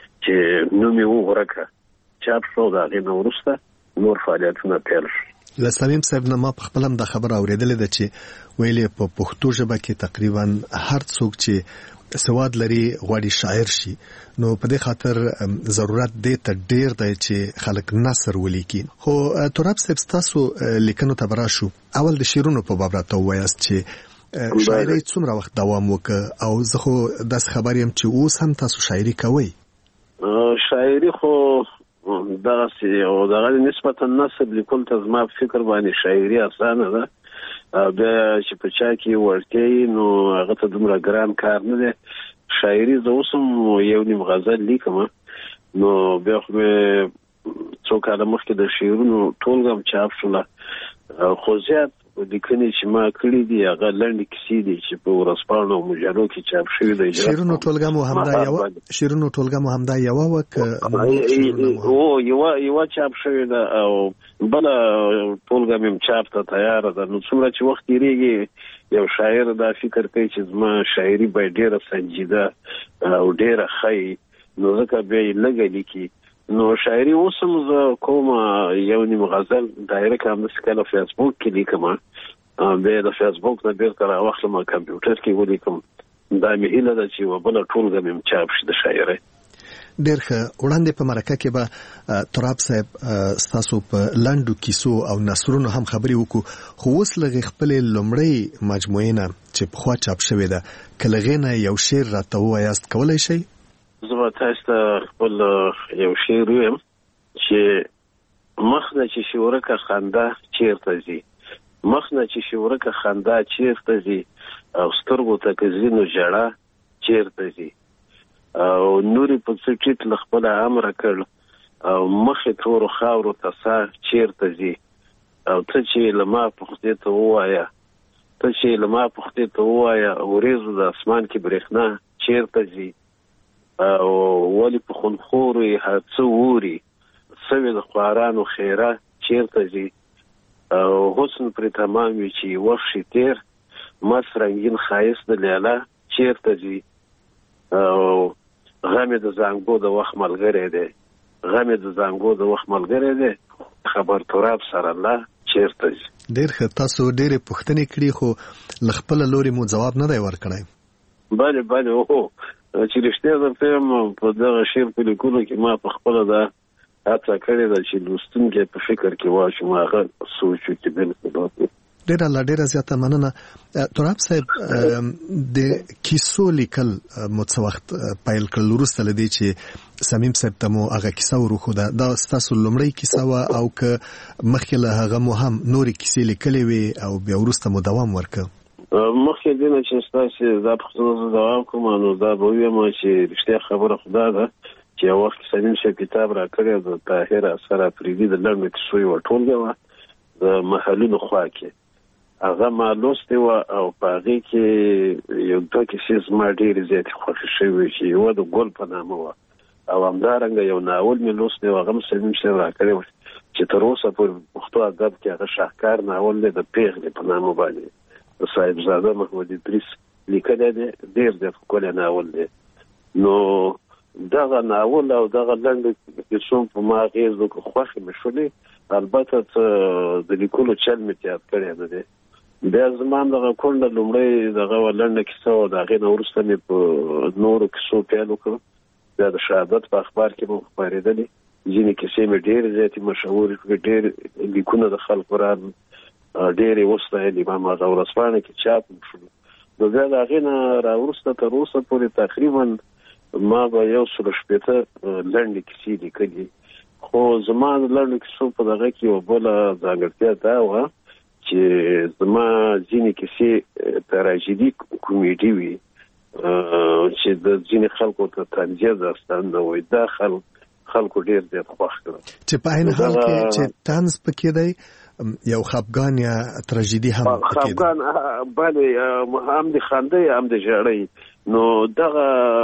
چې نوم یې وغوړکه چاپ شو، د هغې نه وروسته نور فعالیتونه پیل شو. له صمیم صاحب نه ما په خپل هم دا خبره اورېدلې ده چې ویلې په پښتو ژبه کې تقریبا هر څوک چې سواد لري غواړي شاعر شي، نو په دې خاطر ضرورت دی ته ډیر دی چې خلک نثر ولیکي. خو تراب صاحب تاسو لیکنو ته براشو، اول د شعرونو په باب راته ووایاست چې شاعري څومره وخت دوام وکړ، او زه خو داسې خبر یم چې اوس هم تاسو شاعري کوئ؟ شاعري خو دغسې او دغه نسبتا نثر لیکل ته زما په فکر باندې شاعري اسانه ده، بیا چې په چا کې وړتیا نو هغه ته دومره ګران کار نه دی. شاعري زه اوس هم یو نیم غزل لیکم، نو بیا خو مې څو کاله مخکې د شعرونو ټولګه هم چاپ شوله، خو زیات لیکنې چې ما کړي دي هغه لنډې کیسې دي چې په ورځپاڼو او مجلو کې چاپ شوي دي. شعرونو ټولګه مو همدا یوه شعرونو ټولګه مو همدا یوه وه که هو یوه یوه چاپ شوې ده او بله ټولګه مې هم چاپ ته تیاره ده. نو څومره چې وخت تېرېږي یو شاعر دا فکر کوي چې زما شاعري باید ډېره سنجیده او ډېره ښه نو ځکه بیا یې لږه لیکي. نو شاعري اوس هم زه کوم یو نیم غزل ډایرکټ همداسې کله فیسبوک کې لیکم، بیا د فیسبوک نه بیرته راواخلم کمپیوټر کې ولیکم. دا مې هیله ده چې یوه بله ټولګه مې هم چاپ شي د شاعرۍ. ډېر ښه. وړاندې په مرکه کې به تراب صاحب ستاسو په لنډو کیسو او نثرونو هم خبرې وکړو، خو اوس لږې خپلې لومړۍ مجموعې نه چې پخوا چاپ شوې ده که له هغې نه یو شعر راته ووایاست، کولی شئ؟ زه به تاسو ته خپل یو شعر ویم چې مخ نه چې شورکه خندا چیرته ځي، مخ نه چې شورکه خندا چیرته ځي، او سترګو ته که ځي نو ژړا چیرته ځي، او نورې په څه ټیټ له خپله امره کړ او مخې تورو خاورو ته سا چیرته ځي او ته چې لما پختې ته ووایا ته چې لما پختې ته ووایا ورېزو د اسمان کې برېښنا چیرته ځي او ولی په خونخورو یې هڅه ووري سوي د خوارانو خیره چیرته ځي او حسن پرې تمام وي چې وخت شي تېر مست رنګین ښایست د لیلا چیرته ځي او غم د زانګو د وخت ملګری دی غم د زانګو د وخت ملګری دی خبر تراب سره الله چیرته ځي. ډېر ښه، تاسو ډېرې پوښتنې کړي خو له خپله لورې مو ځواب نه دی ورکړی. بله بله هو چې رښتیا درته یم په دغه شعر په لیکلو کې ما په خپله دا هڅه کړې ده چې لوستونکی په فکر کې واچوم هغه سوچ وکړي. بالکل ډېره لا ډېره زیاته مننه. تراب صاحب د کیسو لیکل مو څه وخت پیل کړل وروسته له دې چې صمیم صاحب ته مو هغه کیسه وروښوده؟ دا ستاسو لومړۍ کیسه وه او که مخکې له هغه مو هم نورې کیسې لیکلې وې او بیا وروسته مو دوام ورکړ؟ مخکې دې نه چې ستاسې دا پوښتنه زه دوام کوم نو دا به ووایم چې رښتیا خبره خدا ده چې یو وخت صمیم صاحب کتاب راکړی د طاهر اثر افریدي د لنډو کیسو یوه ټولګه وه د محلونو خوا کې هغه ما لوستې وه او په هغې کې یو دوه کیسې زما ډېرې زیاتې خوښې شوې چې یوه د ګل په نامه وه او همدارنګه یو ناول مې لوستی و هغه هم صمیم صاحب راکړی و چې تر اوسه پورې پښتو ادب کې هغه شاهکار ناول دی د پیغلې په نامه باندې د صاحبزاده محمد ادریس لیکلی دی. ډېر زیات ښکلی ناول دی. نو دغه ناول او دغه لنډو کیسو په ما اغېز وکړو، خوښې مې شولې. البته د لیکلو چل مې تیاد کړی نه دی. بیا زما هم دغه کونډه لومړی دغه لنډه کیسه وه، د هغې نه وروسته مې په نورو کیسو پیل وکړو. بیا د شهادت په اخبار کې مو خپرېدلې ځینې کیسې مې ډېرې زیاتې مشهورې کړې، ډېر لیکونه د خلکو راغلل، ډېرې وستایلې، ما هغه ورځپاڼه کې چاپ هم شول. نو بیا د هغې نه راوروسته تر اوسه پورې تقریبا ما به یو سلو شپېته لنډې کیسې لیکلي. خو زما د لنډو کیسو په دغه کې یوه بله ځانګړتیا دا وه چې زما ځینې کیسې تراژیدي کومیډي وي چې د ځینې خلکو ته طنزیه داستان نه وي. دا خلک خلکو ډېر زیات خوښ کړل چې په عین حال کې چې طنز پکې دی، یو خفګان یا تراژیدي هم پکې دی. خفګان بله، هم د خندۍ هم د ژړۍ. نو دغه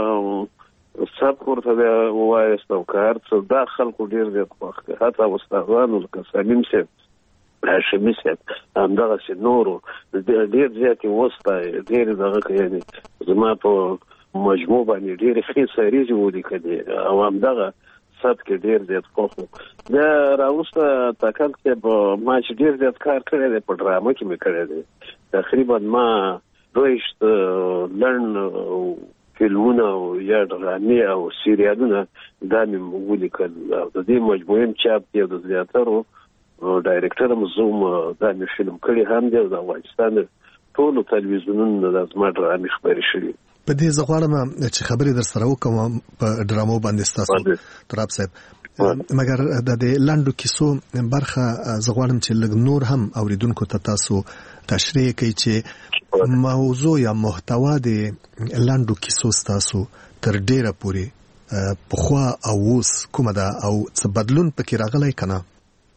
سبک ورته بیا ووایست او که هر څه دا خلکو ډېر زیات خوښ کړل. حتی استادانو لکه صمیم صاحب، هاشمي صاحب، همدغسې نورو ډېر زیاتې وستایي، ډېرې دغه یعنې زما په مجموع باندې ډېرې ښې سریزې ولیکلې او همدغه سبک یې ډېر زیات خوښ و. بیا راوروسته تکل صاحب ما چې ډېر زیات کار کړی دی په ډرامه کې مې کړی دی. تقریبا ما دویشت لنډ فلمونه او یا ډرامې او سیریالونه دا مې ولیکل او د دې مجموعې چاپ دی او د زیاترو ډایرکټر هم زوم دا مې فلم کړی هم دی او د افغانستان ټولو تلویزیونونو د زما ډرامې خپرې شوي. په دې زه غواړم چې خبرې در سره وکړم په ډرامو باندې ستاسو تراب صاحب، مګر د دې لنډو کیسو برخه زه غواړم چې لږ نور هم اوریدونکو ته تاسو تشریح کړئ چې موضوع یا محتوا د لنډو کیسو ستاسو تر ډیره پورې پخوا او اوس کومه ده او څه بدلون پکې راغلی که نه؟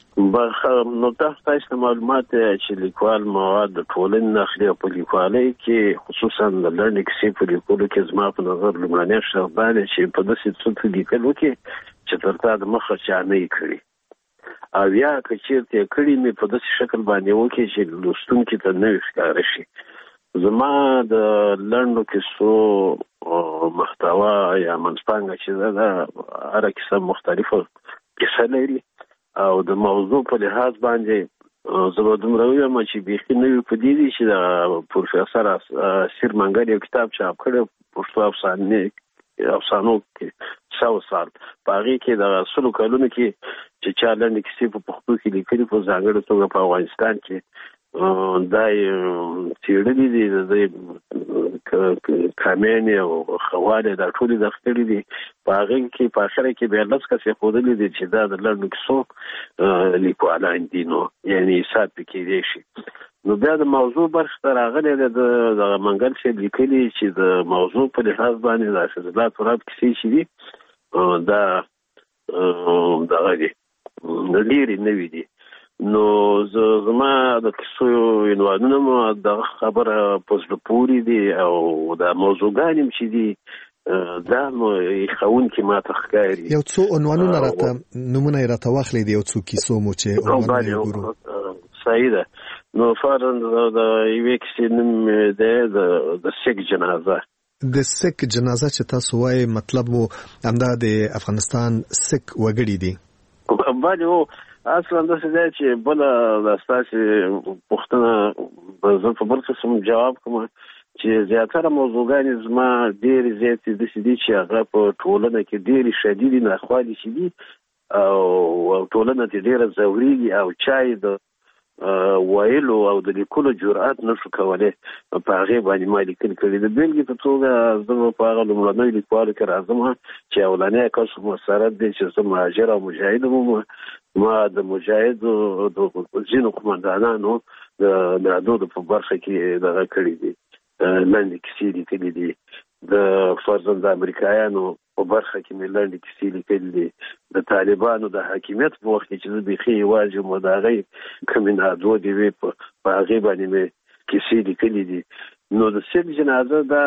نو دا ستاسو معلومات چې لیکوال مواد د ټولنې نه اخلي او په لیکوالۍ کې خصوصا د لنډې کیسې په لیکلو کې زما په نظر لومړنی شرط دا دی چې په داسې څه لیکل وکړي چې تر تا د مخه چا نه یې کړي، او یا که چېرته یې کړي مې په داسې شکل باندې وکړي چې لوستونکي ته نوې ښکاره شي. زما د لنډو کیسو محتوا یا منځپانګه چې ده دا هره کیسه مختلفه کیسه لري او د موضوع په لحاظ باندې زه به دومره ووایم چې بیخي نوي په دې دي چې د پروفیسر اسیر منګل یو کتاب چاپ کړی پښتو افسانې افسانو کې سو سال په هغې کې د سلو کلونو کې چې چا لنډې کیسې په پښتو کې لیکلي په ځانګړې توګه په افغانستان کې دا یې څېړلي دي، د کامیانې او خوالې دا ټولې دفترې دي. په هغې کې په اخره کې بیا لس کسې ښودلي دي چې دا د لنډو کیسو لیکوالان دي، نو یعنې حساب پې کېدی شي. نو بیا د موضوع برخې ته راغلی دی د دغه منګل صاحب لیکلي چې د موضوع په لحاظ باندې د حفظ الله تراب کیسې چې دي دا دغه دي ډېرې نوي دي. نو زما د کیسو عنوانونه مو د خبره په زړه پورې دي او د موضوعګانې چې دي دا مو ښوونکي ماته ښکاري. یو څو عنوانونه راته نمونه یې راته واخلئ د یو څو کیسو مو چې عنوانونه یې وګورو. صحیح ده. نو فرضاً د یوې کیسې نوم دی د سیک جنازه. د سیک جنازه چې تاسو وایي مطلب مو همدا د افغانستان سیک وګړي دي. باندې هو اصلا داسې دی چې بله د ستاسې پوښتنه زه په بل قسم جواب کوم چې زیاتره موضوعګانې زما ډېرې زیاتې داسې دي چې هغه په ټولنه کې ډېرې شدیدې ناخوالې چې دي او ټولنه ترې ډېره ځورېږي او چا یې د ویلو او د لیکلو جرأت نشو کولی په هغې باندې ما لیکل کړي. د بېلګې په توګه زه په هغه لومړنیو لیکوالو کې راځم چې اولنی کس مسرت دی چې زه مهاجر او مجاهد وم. ما د مجاهدو د ځینو قمندانانو د نادودو په برخه کې دغه کړي دي، لنډې کیسې لیکلي دي. د فرضاً د امریکایانو په برخه کې مې لنډې کیسې لیکلي دي. د طالبانو د حاکمیت په وخت کې چې زه بیخي یوازې وم د هغې کومې نادودې وې په هغې باندې مې کیسې لیکلي دي. نو د سیک جنازه دا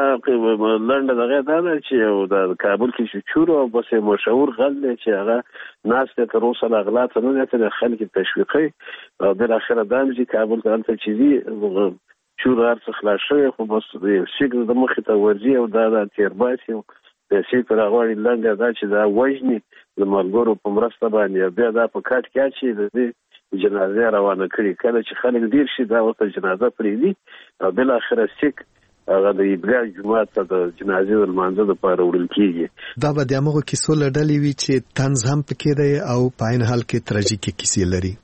لنډه دغه دا ده چې د کابل کې چې چور او بس مشهور غل دی چې هغه ناست دی تر اوسه له غلا ته نه دی تللی، خلک یې تشویقوي او بالاخره دا هم چې کابل ته هلته چې ځي چور هر څه خلاص شوی خو بس سیک د مخې ته ورځي او دا د تیرباسي او پیسې ترې راغواړي. لنډه دا چې دا وژني د ملګرو په مرسته باندې بیا دا په کټ کې اچي د دې جنازه روانه کړي. کله چې خلک ډیر شي دا ورته جنازه پرېږدي او بالاخره سیک هغه د عیدګاه جومات ته د جنازې د لمانځه دپاره وړل کېږي. دا به د همغو کیسو له ډلې وي چې طنز هم پکې دی او په عین حال کې تراژیکې کیسې لري.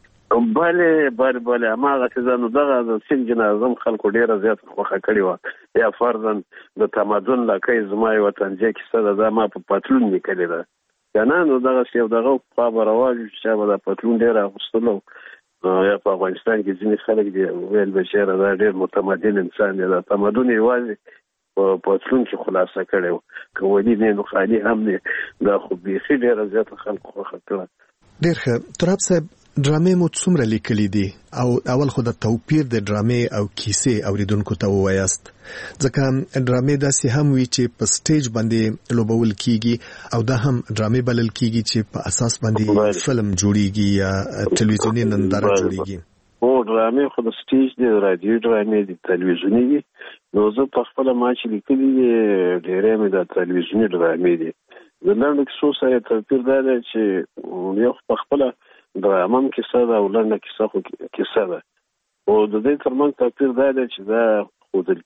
بله بله بله هماغسې ده. نو دغه د سیک جنازه هم خلکو ډېره زیاته خوښه کړې وه. یا فرضاً د تمدن لکۍ زما یوه طنزیه کیسه ده، دا ما په پتلون لیکلې ده که نه. نو دغسې یو دغه پخوا به رواج و چې چا به دا پتلون ډېر اغوستلو یا په افغانستان کې ځینې خلک دي ویل به چېره دا ډېر متمدن انسان دی، دا تمدن یوازې په پتلون کې خلاصه کړی و، که ولي نه نو خالي هم دی. دا خو بیخي ډېره زیاته خلکو خوښه کړه. ډېر ښه. تراب صاحب ډرامې مو څومره لیکلي دي او اول خو د توپیر د ډرامې او کیسې اوریدونکو ته ووایاست، ځکه ډرامې داسې هم وي چې په سټیج باندې لوبول کیږي او دا هم ډرامې بلل کیږي چې په اساس باندې فلم جوړیږي یا ټلویزیوني ننداره جوړیږي. او ډرامې خو د سټیج دي، رادیو ډرامې دي، ټلویزیوني دي. نو زه په خپله ما چې لیکلي دي ډېری مې د ټلویزیوني ډرامې دي. د لنډو کیسو سره توپیر دا دی چې یو په خپله ډرامه هم کیسه ده او لنډه کیسه خو کیسه ده. او د دې ترمنځ توپیر دا دی چې دا ښودل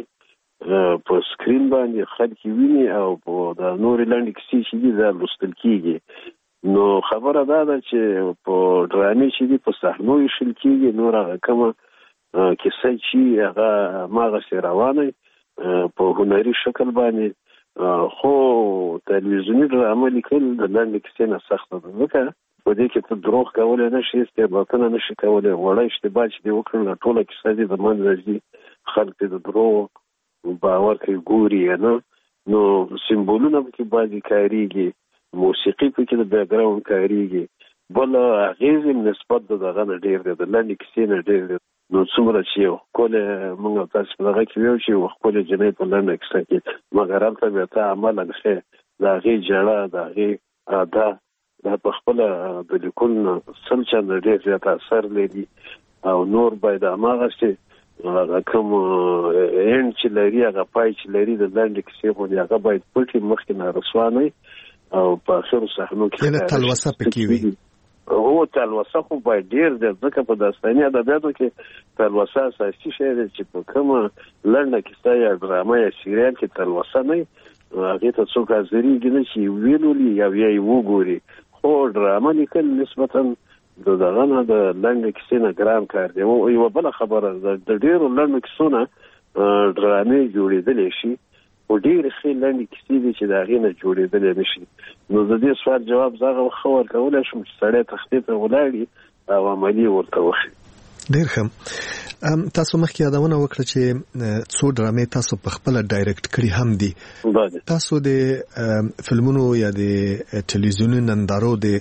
کېږي په سکرین باندې، خلک یې ویني او د نورې لنډې کیسې چې دي دا لوستل کېږي. نو خبره دا ده چې په ډرامې چې دي په صحنو ایښل کېږي، نور هغه کومه کیسه چې هغه هماغسې روانه په هنري شکل باندې. خو تلویزیوني ډرامه لیکل د لنډې کیسې نه سخته ده، ځکه په دې کې ته دروغ کولی نه شي، استعباطونه نه شي کولی. وړه اشتباه چې دې وکړل ټوله کیسه دې د منځه ځي، خلک دې د دروغ باور کوي ګوري یا نه. نو سمبولونه پکې بعضې کارېږي، موسیقي پکې د بیکګراونډ کارېږي، بل اغېز نسبت د دغه نه ډېر دی، د لنډې کیسې نه ډېر دی. نو څومره چې یو ښکلی موږ او تاسې په دغه کې ویو چې یو ښکلې جنۍ په لنډه کیسه کې، مګر هلته بیا ته عملاً ښې د هغې ژړه، د هغې ادا دا په خپله د لیکلو نه سل چنده ډېر زیات اثر لري. او نور باید هماغسې هغه کوم اینډ چې لري، هغه پای چې لري د لنډې کیسې غوندې هغه باید پټ وي، مخکې نه رسوا نه وي او په اخرو صحنو کې یعنې تلوسه پکې وي. هو تلوسه خو باید ډېر دی، ځکه په داستاني ادبیاتو کې تلوسه اساسي شی دی چې په کومه لنډه کیسه یا ډرامه یا سیریال کې تلوسه نه وي، هغې ته څوک حاضرېږي نه چې ویلولي یا بیا یې وګوري. خو ډرامه لیکل نسبتاً د دغه نه د لنډې کیسې نه ګران کار دی. یوه بله خبره د ډېرو لنډو کیسو نه ډرامې جوړېدلی شي، خو ډېرې ښې لنډې کیسې دي چې د هغې نه جوړېدلی نه شي. نو د دې سوال جواب زه هغه ښه ورکولی شم چې سړی تختې ته ولاړي او عملي ورته وښي. ډېر ښه. تاسو مخکې یادونه وکړه چې څو ډرامې تاسو په خپل ډایرکټ کړی هم دي. تاسو د فلمونو یا د ټلویزیوني نندارو د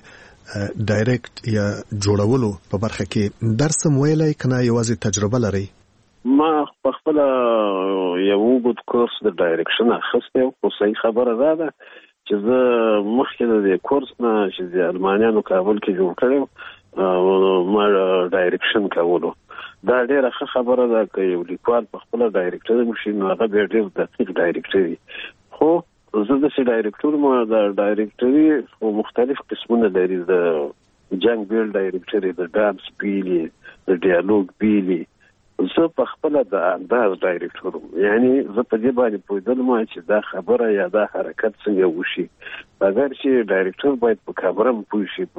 ډایرکټ یا جوړولو په برخه کې درس مویلای کنه یوازې تجربه لري؟ ما په خپل یو وګت کورس د ډایرکشن اخیسته او صحیح خبره ده ده چې زه مخکې د کورس نه چې د المانیانو کابل کې جوړ کړم ما ډایرکشن کولو. دا ډیره ښه خبره ده چې یو لیکوال په خپل ډایرکټر وشي نو هغه به ډیر دقیق ډایرکټر وي. خو زه د سي ډایرکټر مو د ډایرکټري مختلف قسمونه لري. د جنگ بیل ډایرکټري، د ډانس بیلی، د ډیالوګ بیلی. زه په خپل د انداز ډایرکټر یعنی زه په دې باندې پوهیدلم چې دا خبره یا دا حرکت څنګه وشي. اگر چې ډایرکټر باید په کامره پوه شي.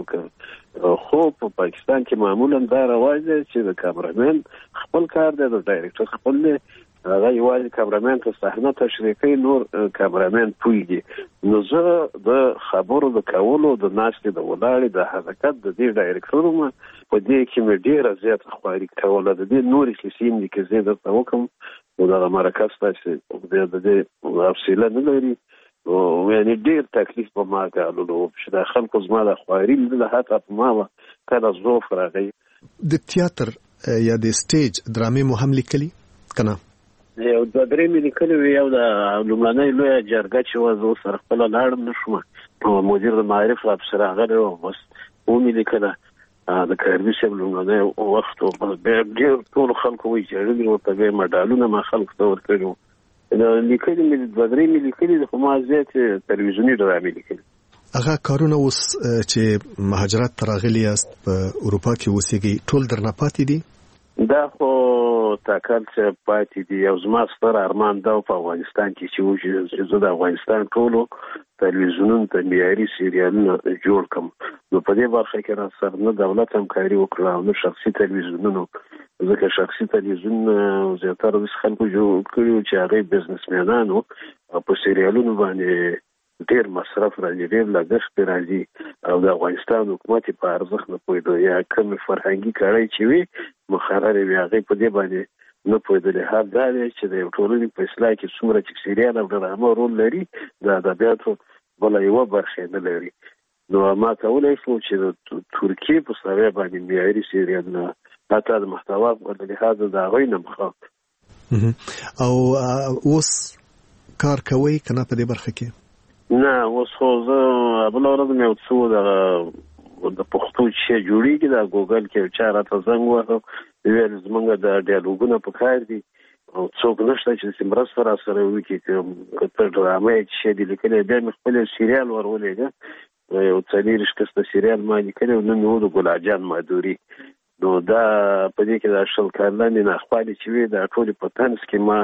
خو په پاکستان کې معمولا دا رواج دی چې د کامرامین خپل کار دی، د ډایرکټر خپل دی. هغه یوازې کامرامین ته صحنه تشریح کوي، نور کامرامین پوهیږي. نو زه د خبرو د کولو د ناستې د ولاړې د حرکت د دې ډایرکټر ما په دې کې مې ډېره زیاته خواري کوله. د دې نورې کیسې مې کې زه درته وکړم نو دغه مرکز تاسې د دې حوصله نه لري او یعنې ډېر تکلیف په ما ګاللو چې د خلکو زما د خواري لیدله حتی په ما به کله ضعف راغی. د تیاتر یا د سټیج ډرامې مو هم لیکلي که نه؟ یو دوه درې مې لیکلي وي. یو د لومړنۍ لویه جرګه چې وه زه سره خپله لاړم نه شوم، مدیر د معارف افسر راغلی و، بس ومې لیکله د کاربي صاحب لومړنی وخت و. ډېر ټولو خلکو ویجاړلي ورته بیا یې مډالونه ما خلکو ته ورکړي وو. لیکلي مې دوه درې مې لیکلي دي، خو ما زیاتې تلویزیوني ډرامې لیکلي. هغه کارونه اوس چې مهاجرت ته راغلي یاست په اروپا کې اوسېږئ ټول درنه پاتې دي؟ دا خو تاکل چې پاتې دي. او زما ستر ارمان دا په افغانستان کې چې و چې زه د افغانستان ټولو تلویزیونونو ته معیاري سریالونه جوړ کړم. نو په دې برخه کې را سره نه دولت همکاري وکړه او نه شخصي تلویزیونونو، ځکه شخصي تلویزیون زیاتره د خلکو جوړ کړي چې هغه بزنسمنانو په سریالونو باندې ډیر مصرف راځي، ډیر لګښت راځي او د افغانستان حکومت په ارزښت نه پوهېدو یا کوم فرهنګي کړۍ چې وي مخرر وي هغه په دې باندې نه پوهېدل. هر دا دی چې د یو ټولنې په اصلاح کې څومره چې سریال او ډرامه رول لري د ادبیاتو بله یوه برخه نه لري. نو ما کولی شو چې د ترکیې په سویه باندې معیاري سریالونه حتی د محتوا په لحاظه د هغوی نه مخاف. او اوس کار کوئ که نه په دې برخه کې؟ نه اوس خو زه بله ورځ مې یو څو دغه د پښتو چې جوړېږي د ګوګل کې یو چا راته زنګ ووهه، ویل زموږ د ډیالوګونه په کار دي او څوک نشته چې مرسته را سره وکړي. که ته ډرامه یې چې دې لیکلی بیا مې خپل سریال ور ولېږه، یو څلېرویشت کسته سریال ما لیکلی او نوم یې و د ګلاجان مادوري. نو دا په دې کې د شل کلنې ناخوالې چې وي دا ټولې په طنز کې ما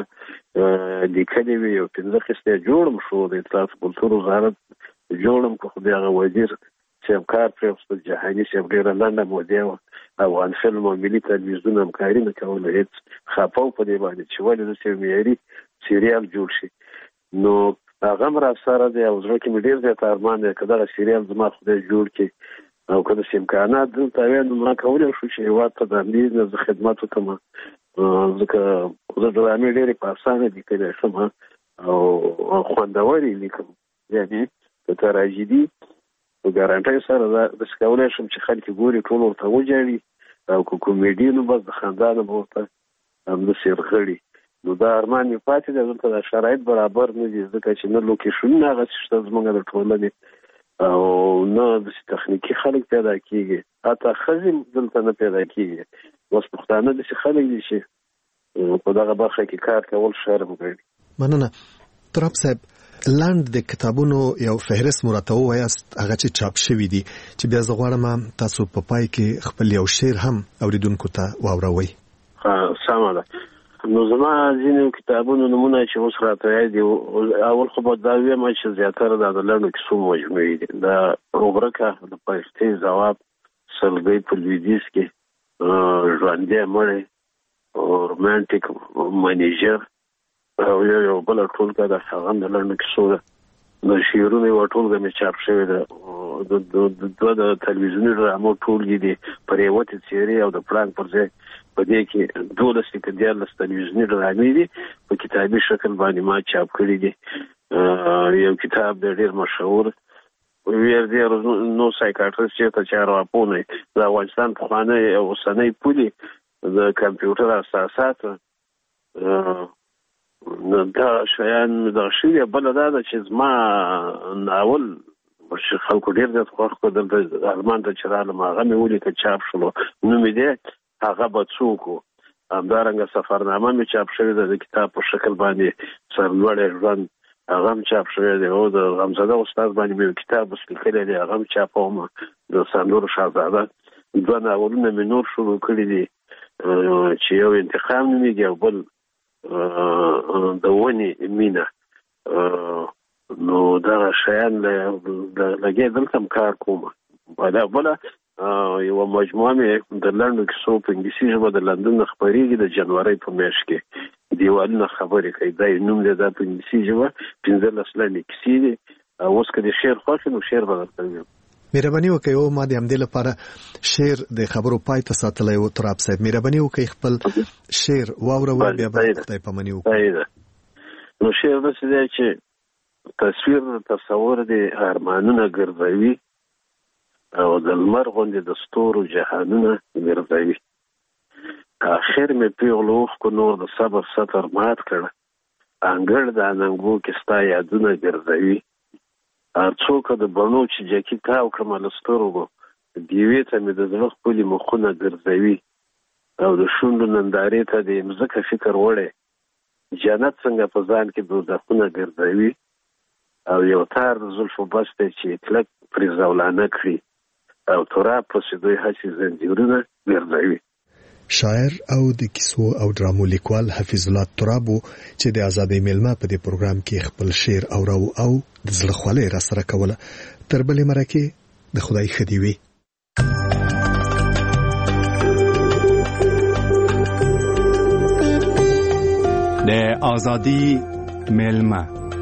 لیکلې وي. یو پنځه قسطه جوړم شو د اطلاعات کلتور وزارت جوړم که خو د هغه وزیر صاحب کار پرېوستل، جهاني صاحب ډېره لنډه موده وه، افغان فلم او ملي تلویزیون همکاري نه کوله، هېڅ خفه و په دې باندې چې ولې داسې یو معیاري سریال جوړ شي. نو هغه هم را سره دی او زړه کې مې ډېر زیات ارمان دی که دغه سریال زما خدای جوړ کړي او که داسې امکانات دلته وی نو ما کولی شو چې هېواد ته د همدې نه زه خدمت وکړم، ځکه زه ډرامې ډېرې په اسانه لیکلی شم او خوندورې لیکم. یعنې که تراژیدي په ګارانټۍ سره داسې کولی شم چې خلک ګوري ټول ورته وجاړي او که کومیډي نو بس د خندا نه به ورته همداسې رغړي. نو دا ارمان مې پاتې دی. دلته دا شرایط برابر نه دي ځکه چې نه لوکیشنونه هغسې شته زموږ د ټولنې او نه داسې تخنیکي خلک پیدا کېږي، حتی ښځې دلته نه پیدا کېږي. اوس پښتانه داسې خلک دي چې په دغه برخه کې کار کول شرم ګڼي. مننه. تراب صاحب، لاند د کتابونو یو فهرست مو راته ووایاست هغه چې چاپ شوي دي چې بیا زه غواړم تاسو په پای کې خپل یو شعر هم اوریدونکو ته واوروئ. سمه ده. نو زما ځینې کتابونو نمونه چې اوس راته یاد دي، اول خو به دا ویم چې زیاتره دا د لنډو کیسو مجموعې دي. د روبرکه د پایښتې ځواب، سلګۍ په لویدیځ کې، ژوندی مړی، رومانټیک منیجر او یو یو بله ټولګه د هغه د لنډو کیسو ده. د شعرونو یوه ټولګه مې چاپ شوې ده. دوه د تلویزیوني ډرامو ټولګې دي، پرېوتې څېرې او د پړانګ پر ځای په دې کې دولس کې دیارلس تلویزیوني ډرامې دي په کتابي شکل باندې ما چاپ کړي دي. یو کتاب د ډېر مشهور ویر دی نو سایکاټریست چې ته راپونه د افغانستان په خانه او اوسنۍ پولي د کمپیوټر اساسات نو دا شیان دا شی بل دا چې زما ناول چې خلکو ډېر د خوښ کو د ارمان د چراله ما غمه ولي ته چاپ شلو نو مې دې هغه به څوک همدارنګه سفرنامه مې چاپ شوې ده د کتاب په شکل باندې سرلوړی ژوند هغه هم چاپ شوی دی او د غمزده استاد باندې مې کتاب ولیکلی دی هغه هم چاپوم د سانور شاهزاده دوه ناولونه مې نور شروع کړي دي چې یو انتقام نومیږي او بل د ونې مینه نو دغه شیان لګې دلته هم کار کوم. بله بله یوه مجموعه مې د لنډو کیسو په انګلیسي ژبه د لندن نه خپرېږي د جنورۍ په میاشت کې دیوالونه خبرې کوي دا یې نوم دی دا په انګلیسي ژبه پنځلس لنډې کیسې دي. اوس که د شعر خوښ نو شعر به درته ویم. مهرباني وکړئ او ما د همدې لپاره شعر د خبرو پای ته ساتلی و. تراب صاحب مهرباني وکړئ خپل شعر واوروئ بیا به خدای پاماني وکړو. نو شعر داسې دی چې تصویر تصور دی ارمانونه ګرځوي او د لمر غوندې د ستورو جهانونه ګرځوي. آخر مې پیغلو اوښکو نور د صبر سطر مات کړه انګړ د اننګو کې ستا یادونه ګرځوي. څوک د بڼو چې جاکي تاو کړمه له سترګو دیوې ته مې د زړه ښکلي مخونه ګرځوي او د شونډو نندارې ته د مځکه فکر وړی جنت څنګه په ځان کې دوزخونه ګرځوي او یو تار د زلفو بس دی چې کلک پرې زولانه کړي او تراب پسې دوی هسې زنځیرونه ګرځوي. شاعر او د کیسو او ډرامو لیکوال حفیظ الله تراب چې د آزادۍ میلمه په دې پروګرام کې خپل شعر اورو او د زړه خولې را سره کوله. تر بلې مرکې د خدای ښه دې وي. د آزادۍ میلمه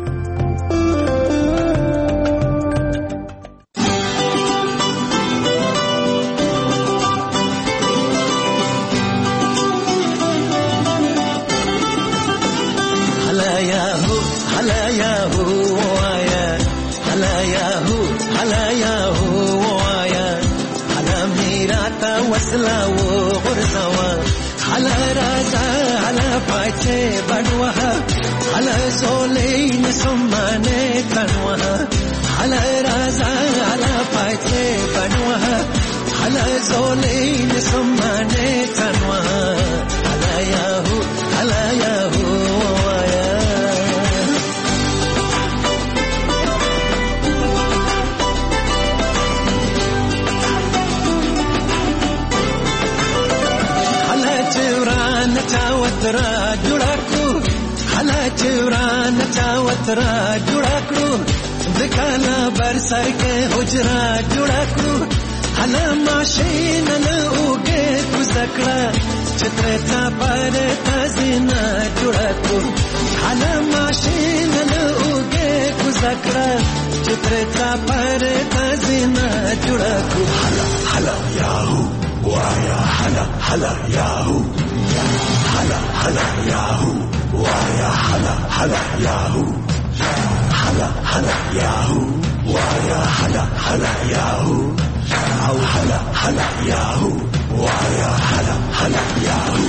را جوړا کړو ځکه بر سر کې حجرا جوړا کړو هله ماشین نه اوګه کوزکړه چترتا پر تزنا جوړا کړو هله ماشین نه اوګه کوزکړه چترتا پر تزنا جوړا کړو هله هله یاهو وایا هله هله یاهو هله هله یاهو وایا هله هله یاهو هلا هلا ياهو ويا هلا هلا ياهو او هلا هلا ياهو ويا هلا هلا ياهو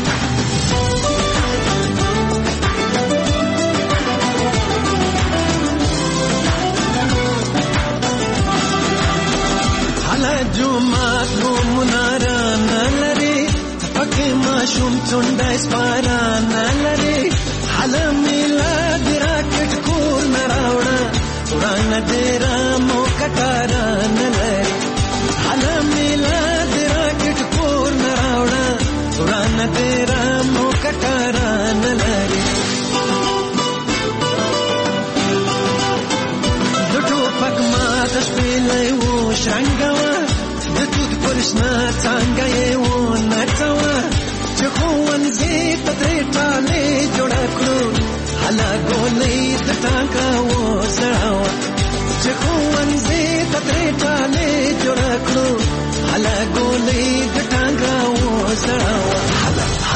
هلا جمعات منارا نلري پکې ما شوم چونډه سپارا نلري هلا میلاد راکټ کور نراوړه وران ډیرا مو کټارا نلري هلا میلاد راکټ کور نراوړه وران ډیرا مو کټارا نلري دټو پک ما د شپېلې و شرنګوا د توت پرشنا څنګه یې و نڅوا چې ښوونځي ته درې ټالې جوړه کړو هلا ګولې د ټانګه و سړاوه چې ښوونځي ته درې ټالې جوړه کړو هلا ګولې د ټانګه و سړاوه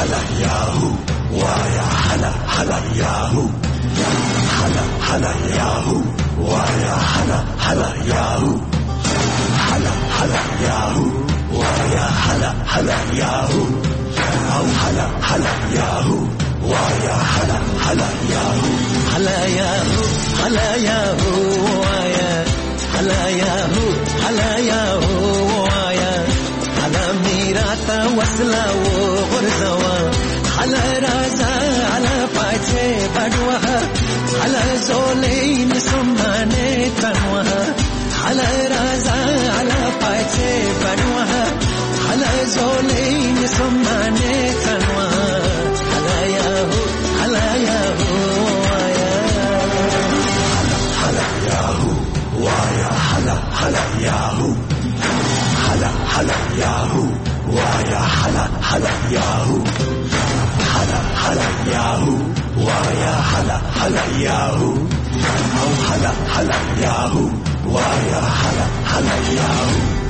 هلا ياهو ويا هلا هلا ياهو هلا هلا ياهو ويا هلا هلا ياهو هلا هلا ياهو ويا هلا هلا ياهو او هلا هلا ياهو ويا هلا هلا ياهو هلا ياهو هلا ياهو ويا هلا ياهو هلا ياهو ويا هلا میراتا وصلا و غرزوا هلا رازا هلا پاچه بڑوا هلا زولین سمانه تنوا هلا رازا هلا پاچه بڑوا هلا زولین سمانه تنوا هلا یاهو هلا یاهو ويا هلا یاهو ويا هلا هلا یاهو هلا هلا ياهو ويا هلا هلا ياهو هلا هلا ياهو ويا هلا هلا ياهو او هلا هلا ياهو ويا هلا هلا ياهو